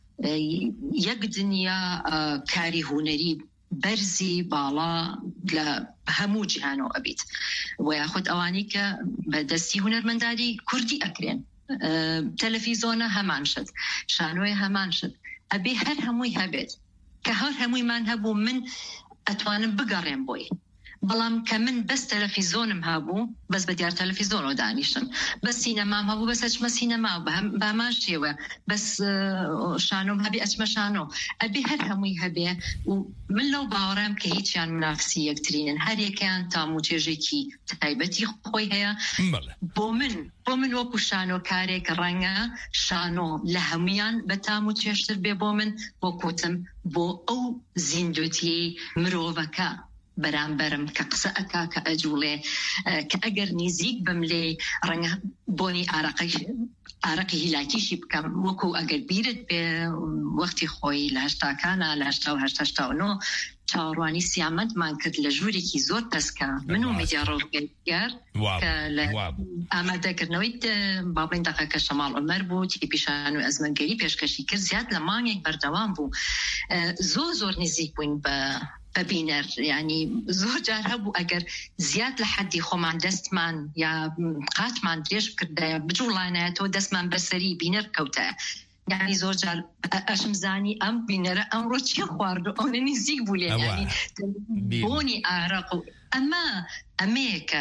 یەک دنیا کاری هونەری بەرزی باڵا لە هەموو جیهانەوە ئەبیت، و یاخود ئەوانی کە بەدەستی هونەرمەندانی کوردی ئەکرێن، تەلەڤیزۆنە هەمان شت، شانۆی هەمان شت، ئەبێ هەر هەمووی هەبێت کە هەر هەموویمان هەبوو من ئەتوانم بگەڕێم بۆی. بەڵام کە من بەس تەلەڤیزۆنم هەبوو، بەس بە دیار تەلەڤیزۆنەوە دانیشم، بەس سینەمام هەبوو بەس ئەچمە سینەما، بامان شێوە بەس شانۆم هەبێ ئەچمە شانۆ، ئەبێ هەر هەمووی هەبێ. و من لەو باوەڕام کە هیچیان منافسی یەکترینن، هەر یەکیان تام و چێژێکی تایبەتی خۆی هەیە. بۆ من بۆ من وەکو شانۆکارێک ڕەنگە شانۆ لە هەمویان بە تام و چێشتر بێ بۆ من، بۆ کوتم بۆ ئەو زیندوتیەی مرۆڤەکە بەرامبەرم کە قسە ئەکا کە ئەجوڵێ، کە ئەگەر نزیک بم لێ ڕەنگە بۆنی ئارەقی هیلاکیشی بکەم، وەکو ئەگەر بیرت بێ وەختی خۆی لە هەشتاکانە لە هەشتا و هەشتا هەشتا و نۆ چاوەڕوانی سیامەتمان کرد لە ژوورێکی زۆر پەسکە، من و میدیا ڕۆژگەیار کە لە ئامادەکردنەوەی بابڵین دەقەکە شەماڵ عومەر بوو، تیپیشان و ئەزمەنگەری پێشکەشی کرد، زیاد لە مانگێک بەردەوام بوو، زۆر زۆر نزیک بووین بە ببینەر، ینی زۆر جار هەبوو ئەگەر زیاد لە حەدی خۆمان دەستمان یا قاتمان درێژ کردایە بجوڵانایەتەوە دەستمان بەسەری بینەر کەوتە، یعنی زۆر جار ئەشم زانی ئەم بینەرە ئەمڕۆ چی خواردو، ئەو نزیک بوو لێ، ینی بۆنی ئارەق و ئەمە ئەمەیە کە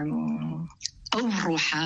ئەو ڕۆحە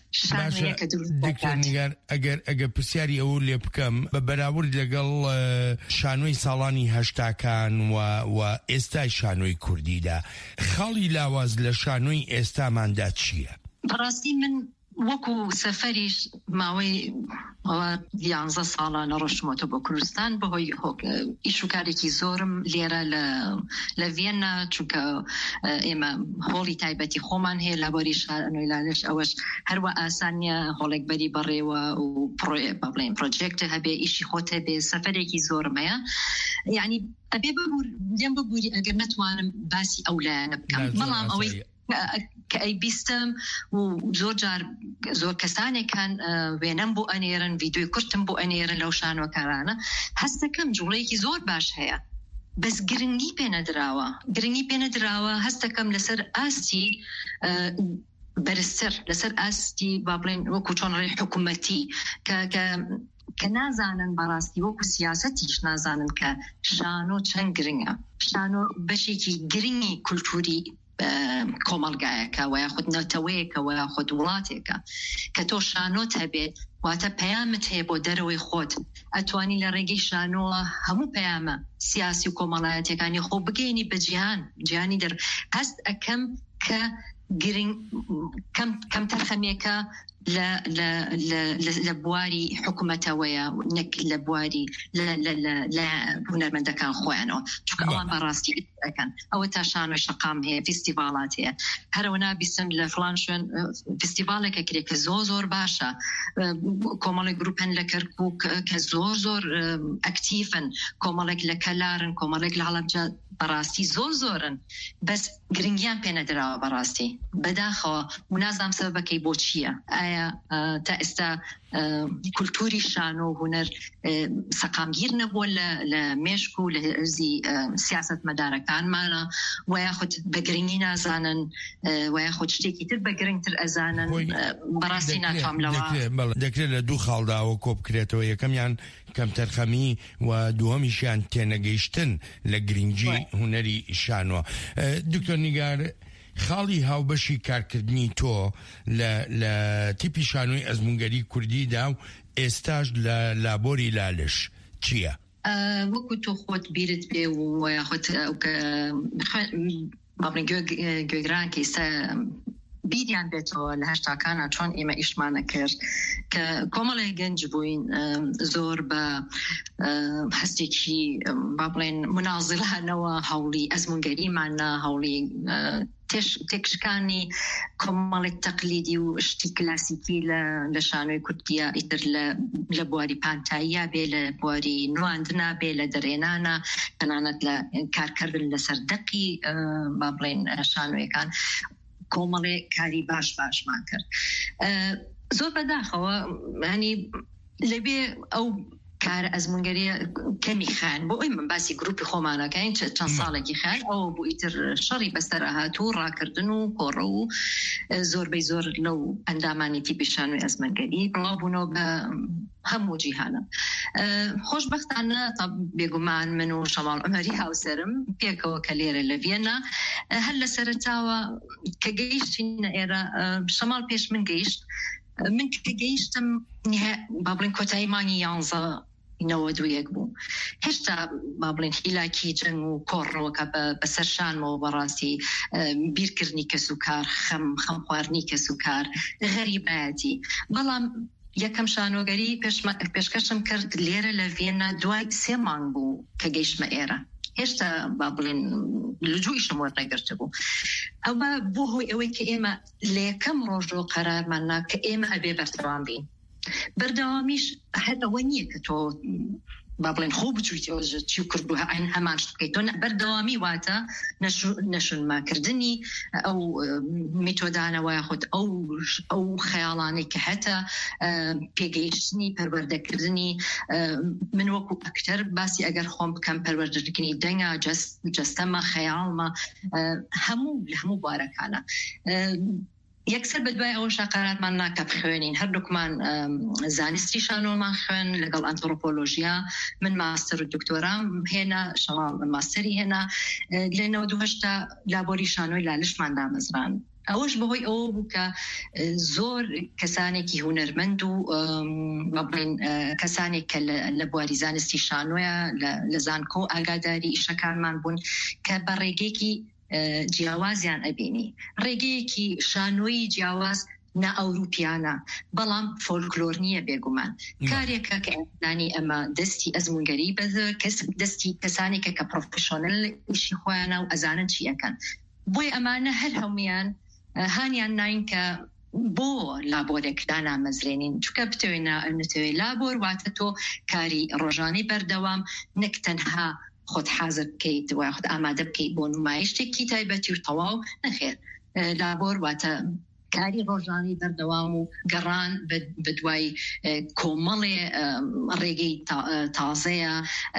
دکتۆر ئەگەر ئەگەر پرسیاری ئەوە لێ بکەم بە بەراورد لەگەڵ شانۆی ساڵانی هەشتاکان و ئێستای شانۆی کوردیدا، خاڵی لاواز لە شانۆی ئێستاماندا چییە؟ بەڕاستی من وەکو سەفەریش ماوەی یانزە ساڵە نەڕۆشتمەوە بۆ کوردستان، بەهۆی ئیشوکارێکی زۆرم لێرە لە ڤێنە، چونکە ئێمە هۆڵی تایبەتی خۆمان هەیە لە بۆری شانۆی لالش، ئەوەش هەروە ئاسانیە هۆڵێک بەری بەڕێوە و بڵێن پرۆجێکتە هەبێ، ئیشی خۆت هەبێ، سەفەرێکی زۆرم هەیە، یعنی ئەبێ لێم ببووری ئەگەر نەتوانم باسی ئەولایەنە بکەم، بەڵام ئەوەی کە ئەی بیستم و زۆر جار زۆر کەسانێکان وێنەم بۆ ئەنێرن، ڤیدیۆی کورتم بۆ ئەنێرن لەو شانۆکارانە، هەستەکەم جوڵەیەکی زۆر باش هەیە، بەس گرنگی پێنەدراوە گرنگی پێنەدراوە هەستەکەم لەسەر ئاستی بەرزتر، لەسەر ئاستی با بڵێن وەکو چۆن ڕێی حکوومەتی کە نازانن بەڕاستی وەکو سیاسەتیش نازانن کە شانۆ چەند گرنگە، شانۆ بەشێکی گرنگی کولتوری کۆمەڵگایەکە و یاخود نەتەوەیەکە و یاخود وڵاتێکە، کە تۆ شانۆت هەبێت واتە پەیامت هەیە بۆ دەرەوەی خۆت، ئەتوانی لە ڕێگەی شانۆوە هەموو پەیامە سیاسی و کۆمەڵایەتەکانی خۆ بگەینی بە جیهان جیهانی دەر. هەست ئەکەم کە گرنگ کەم تەرخەمێکە لە بواری حکوومەتەوەیە نەک لە بواری لە هونەرمەندەکان خۆیانەوە، چونکە ئەوان بەڕاستی ئەەکەن ئەوە تا شانۆی شەقام هەیە، فستیڤالات هەیە، هەرەوە نابیستم لە فڵان شوێن فستیڤالێکە کرێ کە زۆر زۆر باشە، کۆمەڵێک گروپن لە کەرکووک کە زۆر زۆر ئەکتیفن، کۆمەڵێک لە کەلارن، کۆمەڵێک لە هەڵەبجە، بەڕاستی زۆر زۆرن، بەس گرنگیان پێنەدراوە بەڕاستی بەداخەوە و نازانم سەبەکەی بۆ چییە، ئایا تا ئێستا کولتوری شانۆ و هونەر سەقامگیر نەبووە لە مێشک و لە هەرزی سیاست مەدارەکانمانە، و یاخود بە گرنگی نازانن، و یاخود شتێکی تر بە گرنگتر ئەزانن، بەڕاستی ناتوام لەوە دەکرێت لە دوو خاڵداوە کۆ بکرێتەوە، یەکەمیان کەم تەرخەمی و دووەمیشیان تێنەگەیشتن لە گرنگی هونەری شانۆ. دکتۆر نیگار، خاڵی هاوبەشی کارکردنی تۆ لە تیپی شانۆی ئەزموونگەری کوردیدا و ئێستاش لە لابۆری لالش چییە؟ وەکو تۆ خۆت بیرت بێ و یاخود گوێگران کە ئێستا بیریان بێتەوە لە هەشتاکانە چۆن ئێمە ئیشمانە کرد کە کۆمەڵی گەنج بووین زۆر بە هەستێکی با بڵێن منازڵانەوە هەوڵی ئەزمونگەریمانە هەوڵی تێکشکانی کۆمەڵێک تەقلیدی و شتی کلاسیکی لە شانۆی کوردیە ئیتر لە بواری پانتاییە بێ لە بواری نواندنا بێ لە دەرێنانە تەنانەت لە کارکردن لەسەر دەقی با بڵێن شانۆیەکان کۆمەڵێ کاری باش باشمان کرد زۆر بەداخەوە ینی لەبێ ئەو کار ئەزمونگەریە کەمی خان بۆ ئەوی من باسی گروپی خۆمانەکەین چەند ساڵێکی خان ئەو بۆ ئیتر شەڕی بەسەر ئاهاتوو ڕاکردن و کۆڕە و زۆربەی زۆر لەو ئەندامانێتی پیشانوی ئەزمونگەری بڵاو بوونەوە بە هەموو جیهانە خۆشبەختانە تا بێگومان من و شەماڵ عومەری هاوسەرم پێکەوە کە لێرە لە ڤێنە هەر لە سەرەتاوە کە گەیشتینە ئێرە شەماڵ پێش من گەیشت من کە گەیشتم با بڵێن کۆتایی مانگی یانزە نەوە دوویەک بوو هێشتا با بڵێن هیلاکی جەنگ و کۆڕەوەکە بەسەر شانمەوە بەڕاستی بیرکردنی کەس و کار خەم خەم خواردنی کەس و کار غەریبایەتی بەڵام یەکەم شانۆگەری پێشکەشم کرد لێرە لە ڤێنە دوای سێ مانگ بوو کە گەیشتمە ئێرە هێشتا با بڵێن لجوئیشم وەرنەگرتە بوو ئەوە بۆ هۆی ئەوەی کە ئێمە لە یەکەم ڕۆژەوە قەرارماننا کە ئێمە ئەبێ بەردەوام بین بەردەوامیش هەرەوە نییە کە تۆ با بڵێن خۆ بچویتەوە چی و کردو ئەین هەمان شت بکەیت تۆ بەردەوامی واتە نەشونماکردنی ئەو میتۆدانەوە یاخود ئەو خەیاڵانەی کە هەتە پێگەیشتنی پەروەردەکردنی من وەکو ئەکتەر باسی ئەگەر خۆم بکەم پەروەردەکردنی دەنگە جەستەمە خەیاڵمە هەموو لە هەموو بارەکانە یەکسەر بەدوای ئەوە شاقاراتمان ناکە بخوێنین هەردووکمان زانستی شانۆمان خوێن لەگەڵ ئەنتۆڕۆپۆلۆژیا من ماستەر و دکتۆرام هێنا شەماڵ ماستەری هێنا لە نەوە دوو هەشتا لابۆری شانۆی لالشمان دامەزران ئەوەش بەهۆی ئەوە بوو کە زۆر کەسانێکی هونەرمەند و بڵێن کەسانێک کە لە بواری زانستی شانۆیە لە زانکۆ ئاگاداری ئیشەکانمان بوون کە بە ڕێگەیەکی جیاوازیان ئەبینی ڕێگەیەکی شانۆی جیاواز نا ئەوروپیانە بەڵام فۆلکلۆر نییە بێگومان کارێکە کە ئەزانی ئەمە دەستی ئەزمونگەری بەدە کەس دەستی کەسانێکە کە پرۆفشۆنەل ئیشی خۆیانە و ئەزانن چیەکەن بۆی ئەمانە هەر هەمویان هانیان ناین کە بۆ لابۆرێک دانامەزرێنین چونکە بتەوێنە نتەوێت لابۆر واتە تۆ کاری ڕۆژانەی بەردەوام نەک تەنها خۆت حازر بکەیت و خۆت ئامادە بکەیت بۆ نمایشتێکی تایبەتی و تەواو نەخێر لابۆر واتە کاری ڕۆژانی بەردەوام و گەڕان بە دوای کۆمەڵێ ڕێگەی تازەیە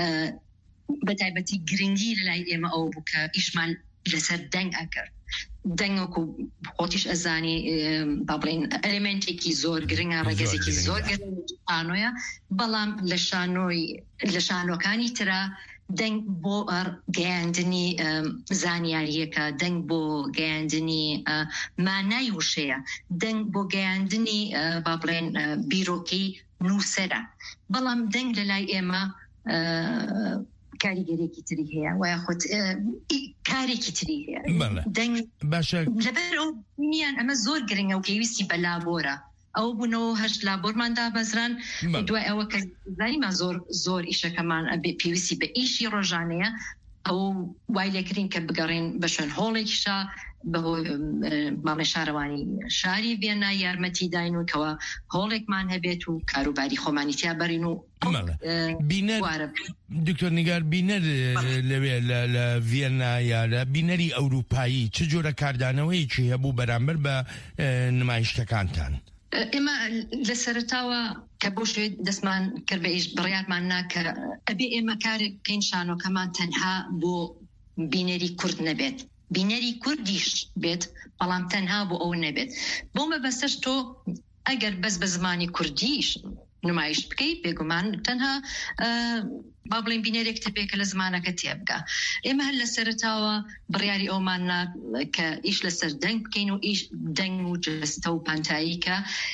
بە تایبەتی گرنگی لەلای ئێمە ئەو بوو کە ئیشمان لەسەر دەنگ ئەکرد دەنگەکو خۆتیش ئەزانی با بڵێن ئەلێمنتێکی زۆر گرنگە ڕێگەزێکی زۆر گرنگانۆیە بەڵام لە شانۆی لە شانۆکانی ترە دەنگ بۆ گەیاندنی زانیاریەکە دەنگ بۆ گەیاندنی مانای وشەیە دەنگ بۆ گەیاندنی با بڵێن بیرۆکەی نووسەرە بەڵام دەنگ لەلای ئێمە کاریگەرێکی تری هەیە و یاخود کارێکی تری هەیە دەنگ لەبەر ئەو نیان ئەمە زۆر گرنگە و پێویستی بە لابۆرە ئەو بوونەوە هەشت لابۆرمان دابەزران دوای ئەوە کە زانیمان زۆر زۆر ئیشەکەمان پێویستی بە ئیشی ڕۆژانەیە ئەو وای لێکرین کە بگەڕین بە شوێن هۆڵێکیشا بەهۆی ماڵێ شارەوانی شاری ڤێنا یارمەتی داینوکەوە هۆڵێکمان هەبێت و کاروباری خۆمانی تیا بەرین و دکتۆر نیگار بینەر لەوێ لە ڤێنا یاە بینەری ئەوروپایی چ جۆرە کاردانەوەیکی هەبوو بەرامبەر بە نمایشتەکانتان ئێمە لە سەرتاوە کە بۆ شوێ دەستمان کرد بە ئیش بڕیارمان ناکە ئەبێ ئێمە کارێک بکەین شانۆکەمان تەنها بۆ بینەری کورد نەبێت بینەری کوردیش بێت بەڵام تەنها بۆ ئەو نەبێت بۆمە بەسەر تۆ ئەگەر بەس بە زمانی کوردیش نمایش بکەیت بێگومان تەنها با بڵێن بینەرێک تەبێکە لە زمانەکە تێبگا ئێمە هەر لە سەرتاوە بڕیاری ئەومان کە ئیش لەسەر دەنگ بکەین و ئیش دەنگ و جەستە و پانتایی کە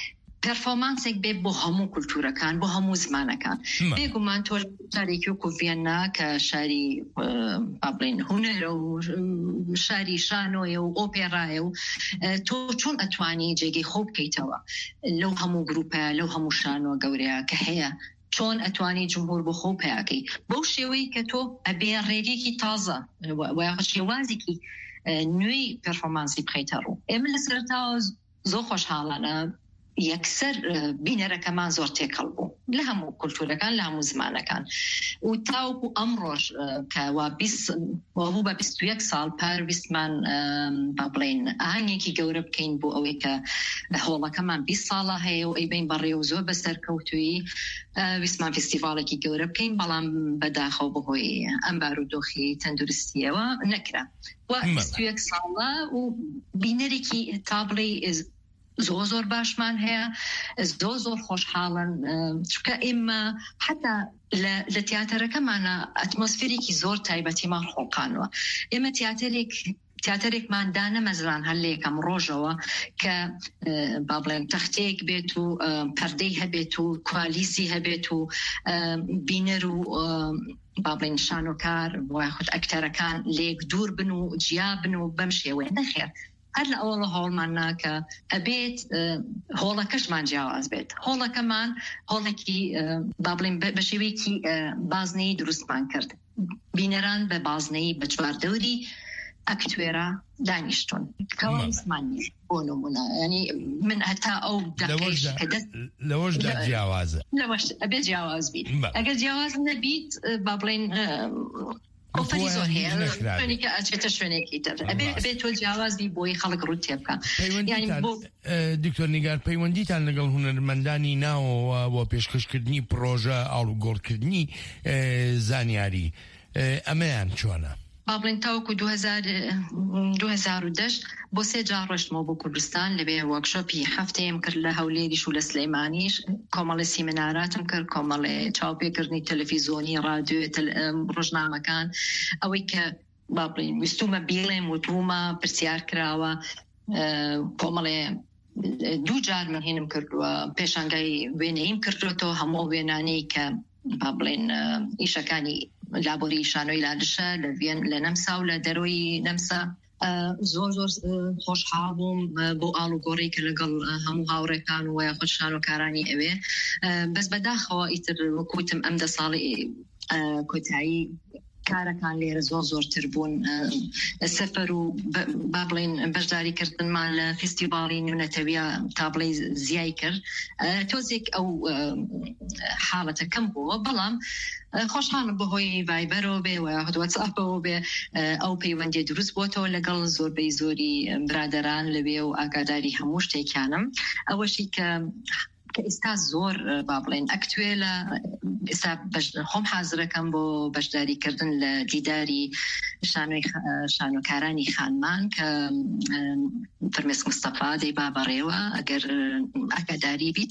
پەرفۆمانسێک بێ بۆ هەموو کولتورەکان بۆ هەموو زمانەکان بێگومان تۆ شارێکی وەکو ڤیەنا کە شاری با بڵێن هونەرە و شاری شانۆیە و ئۆپێرایە و تۆ چۆن ئەتوانی جێگەی خۆ بکەیتەوە لەو هەموو گروپە لەو هەموو شانۆ گەورەیە کە هەیە چۆن ئەتوانی جمهور بۆ خۆ پیاکەی بەو شێوەی کە تۆ ئەبێ ڕێگەیەکی تازە و شێوازێکی نوێی پەرفۆمانسی بخەیتە ڕوو ئێمە لە سەرتاوە زۆر خۆشحاڵانە یەکسەر بینەرەکەمان زۆر تێکەڵ بوو لە هەموو کولتورەکان لە هەموو زمانەکان و تاوکو ئەمڕۆژ کە وابوو بە بیست و یەک ساڵ پارویستمان با بڵێن ئاهەنگێکی گەورە بکەین بۆ ئەوەی کە هۆڵەکەمان بیست ساڵە هەیە و ئەیبین بەڕێ و زۆر بەسەرکەوتووی ویسمان فستیڤالێکی گەورە بکەین بەڵام بەداخەو بەهۆی ئەم بارودۆخی تەندروستیەوە نەکرا و بیست و یەک ساڵە و بینەرێکی تابڵی زۆر زۆر باشمان هەیە زۆر زۆر خۆشحاڵن چونکە ئێمە حتا لە تیاتەرەکەمانە ئەتمۆسفێرێکی زۆر تایبەتیمان خۆڵقانەوە ئێمە تیاتەرێک تیاتەرێکمان دانە مەزران هەر لە یەکەم ڕۆژەوە کە با بڵێن تەختەیەک بێت و پەردەی هەبێت و کوالیسی هەبێت و بینەر و با بڵێن شانۆکار وایخود ئەکتەرەکان لێک دوور بن و جیا بن و بەم شێوەیە نەخێر هەر لە ئەوڵە هۆڵمان ناکە ئەبێت هۆڵەکەشمان جیاواز بێت هۆڵەکەمان هۆڵێکی با بڵێن بە شێوەیەکی بازنەی دروستمان کرد بینەران بە بازنەی بە چواردەوری ئەکتوێرە دانیشتون کەوانسمانی بۆ نمونە ینی من هەتا ئەو لەوەشدا جیاوازە لەوەش ئەبێت جیاواز بیت ئەگەر جیاواز نەبیت با بڵێن ئۆفەری زۆر هەیە شوێنی کە ئەچێتە شوێنێکی تر ئەبێت تۆ جیاوازی بۆی خەڵک ڕوو تێ بکە دکتۆر نیگار پەیوەندیتان لەگەڵ هونەرمەندانی ناوەوە بۆ پێشکەشکردنی پرۆژە ئاڵوگۆڕکردنی زانیاری ئەمەیان چۆنە؟ با بڵێن تاوەکو دوو هەزار و دەش بۆ سێ جار ڕۆشتمەوە بۆ کوردستان لەبێ وەرکشۆپی هەفتەیەم کرد لە هەولێریش و لە سلەیمانیش کۆمەڵی سیمیناراتم کرد کۆمەڵی چاوپێکردنی تەلەڤیزۆنی رادیۆ ڕۆژنامەکان ئەوەی کە با بڵێن ویستومە بیڵێم وتومە پرسیار کراوە کۆمەڵێ دوو جار من هێنم کردووە پێشانگای وێنەیم کردوێتەوە هەموو وێنانەی کە با بڵێن ئیشەکانی لابۆری شانۆی لادشە لە نەمسا و لە دەرۆی نەمسا زۆر زۆر خۆشحاڵ بووم بۆ ئاڵوگۆڕی کە لەگەڵ هەموو هاوڕێکان و خۆ شانۆکارانی ئەوێ بەس بەداخەوە ئیتر وەکوتم ئەم دە ساڵی کۆتایی کارەکان لێرە زۆر زۆرتر بوون سەفەر و با بڵێن بەشداریکردنمان لە فستیڤاڵی نوێنەتەویە تا بڵێ زیای کرد تۆزێک ئەو حاڵەتە کەم بووە بەڵام خۆشحاڵم بەهۆی ڤایبەرەوە بێ و واتساپەوە بێ ئەو پەیوەندی دروست بۆتەوە لەگەڵ زۆربەی زۆری برادەران لەوێ و ئاگاداری هەموو شتێکیانم ئەوەشی کە کە ئێستا زۆر با بڵێن ئەکتوێ لە ئێستا خۆم حازرەکەم بۆ بەشداریکردن لە دیداری شانۆکارانی خانمان کە فرمێسک مستەفا دەیبا بەڕێوە ئەگەر ئاگاداری بیت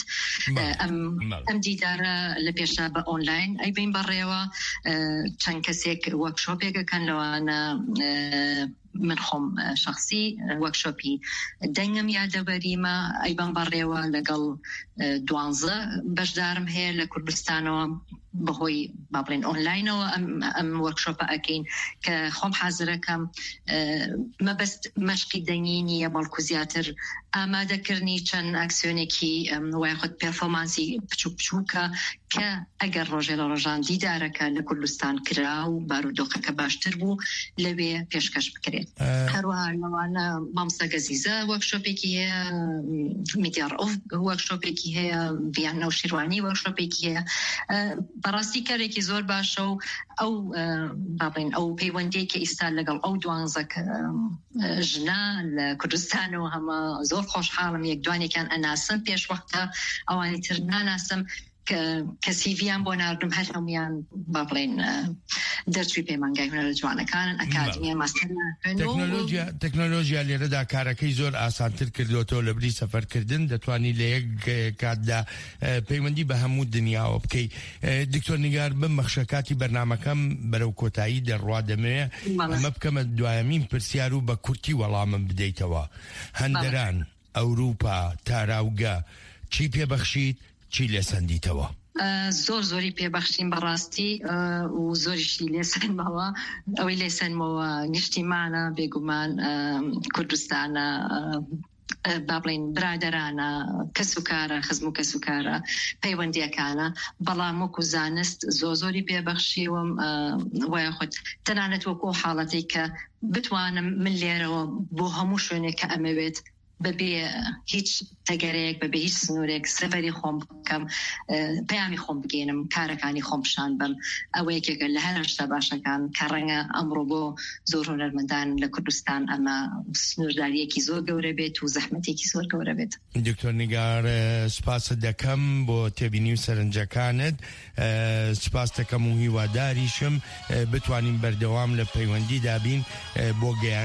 ئەم دیدارە لە پێشا بە ئۆنلاین ئەیبین بەڕێوە چەند کەسێک وەرکشۆپێکەکەن لەوانە من خۆم شخصی وەرکشۆپی دەنگم یادەبەریمە ئەیبان بەڕێوە لەگەڵ دوانزە بەشدارم هەیە لە کوردستانەوە بەهۆی با بڵێن ئۆنلاینەوە ئەم وەرکشۆپە ئەکەین کە خۆم حازرەکەم مەبەست مەشقی دەنگی نیە بەڵکو زیاتر ئامادەکردنی چەند ئاکسیۆنێکی وای خۆت پێرفۆمانسی بچوو بچووکە کە ئەگەر ڕۆژێ لە ڕۆژان دیدارەکە لە کوردستان کرا و بارودۆخەکە باشتر بوو لەوێ پێشکەش بکرێت هەروەها لەوانە مامۆستا گەزیزە وەرکشۆپێکی هەیە میدیار ئۆف وەرکشۆپێکی هەیە ڤیان نەوشیروانی وەرکشۆپێکی هەیە بەڕاستی کارێکی زۆر باشە و ئەو بابڵێن ئەو پەیوەندیەکە ئیستا لەگەڵ ئەو دوانزە ژنا لە کوردستانەوە هەمە زۆر خۆشحاڵم یەک دوانێکیان ئەناسم پێش وەختە ئەوانی تر ناناسم کە سیڤیان بۆ ناردم هەر هەمویان با بڵێن دەرچوی پەیمانگای هونەرە جوانەکانن ئەکادمیە ماستەر تەکنۆلۆژیا لێرەدا کارەکەی زۆر ئاسانتر کردوەوە لە بری سەفەرکردن دەتوانی لە یەک کاتدا پەیوەندی بە هەموو دنیاوە بکەی دکتۆر نیگار بم مەخشەکاتی بەرنامەکەم بەرەو کۆتایی دەڕوا دەمەوێ ئەمە بکەمە دوایەمین پرسیار و بە کورتی وەڵامم بدەیتەوە هەندەران ئەوروپا تاراوگە چی پێبەخشیت چی لێسەندیتەوە؟ زۆر زۆری پێبەخشین بەڕاستی و زۆریشی لێسەنمەوە ئەوەی لێسەنمەوە نیشتیمانە بێگومان کوردستانە با بڵین برادەرانە کەس و کارە خزم و کەس و کارە پەیوەندیەکانە بەڵام وەکو زانست زۆ زۆری پێبەخشیوم وایە خۆت تەنانەت وەکو حاڵەتی کە بتوانم من لێرەوە بۆ هەموو شوێنێک کە ئەمەوێت بەبێ هیچ تەگەرەیەک بەبێ هیچ سنوورێک سەفەری خۆم بکەم پەیامی خۆم بگەێنم کارەکانی خۆم پیشان بم ئەوە یەکێکە لە هەر شتە باشەکان کە ڕەنگە ئەمڕۆ بۆ زۆر هونەرمەندان لە کوردستان ئەمە سنوورداریەکی زۆر گەورە بێت و زەحمەتێکی زۆر گەورە بێت. دکتۆر نیگار سپاست دەکەم بۆ تێبینی و سەرنجەکانت، سپاس دەکەم و هیواداریشم بتوانین بەردەوام لە پەیوەندی دابین بۆ گەیان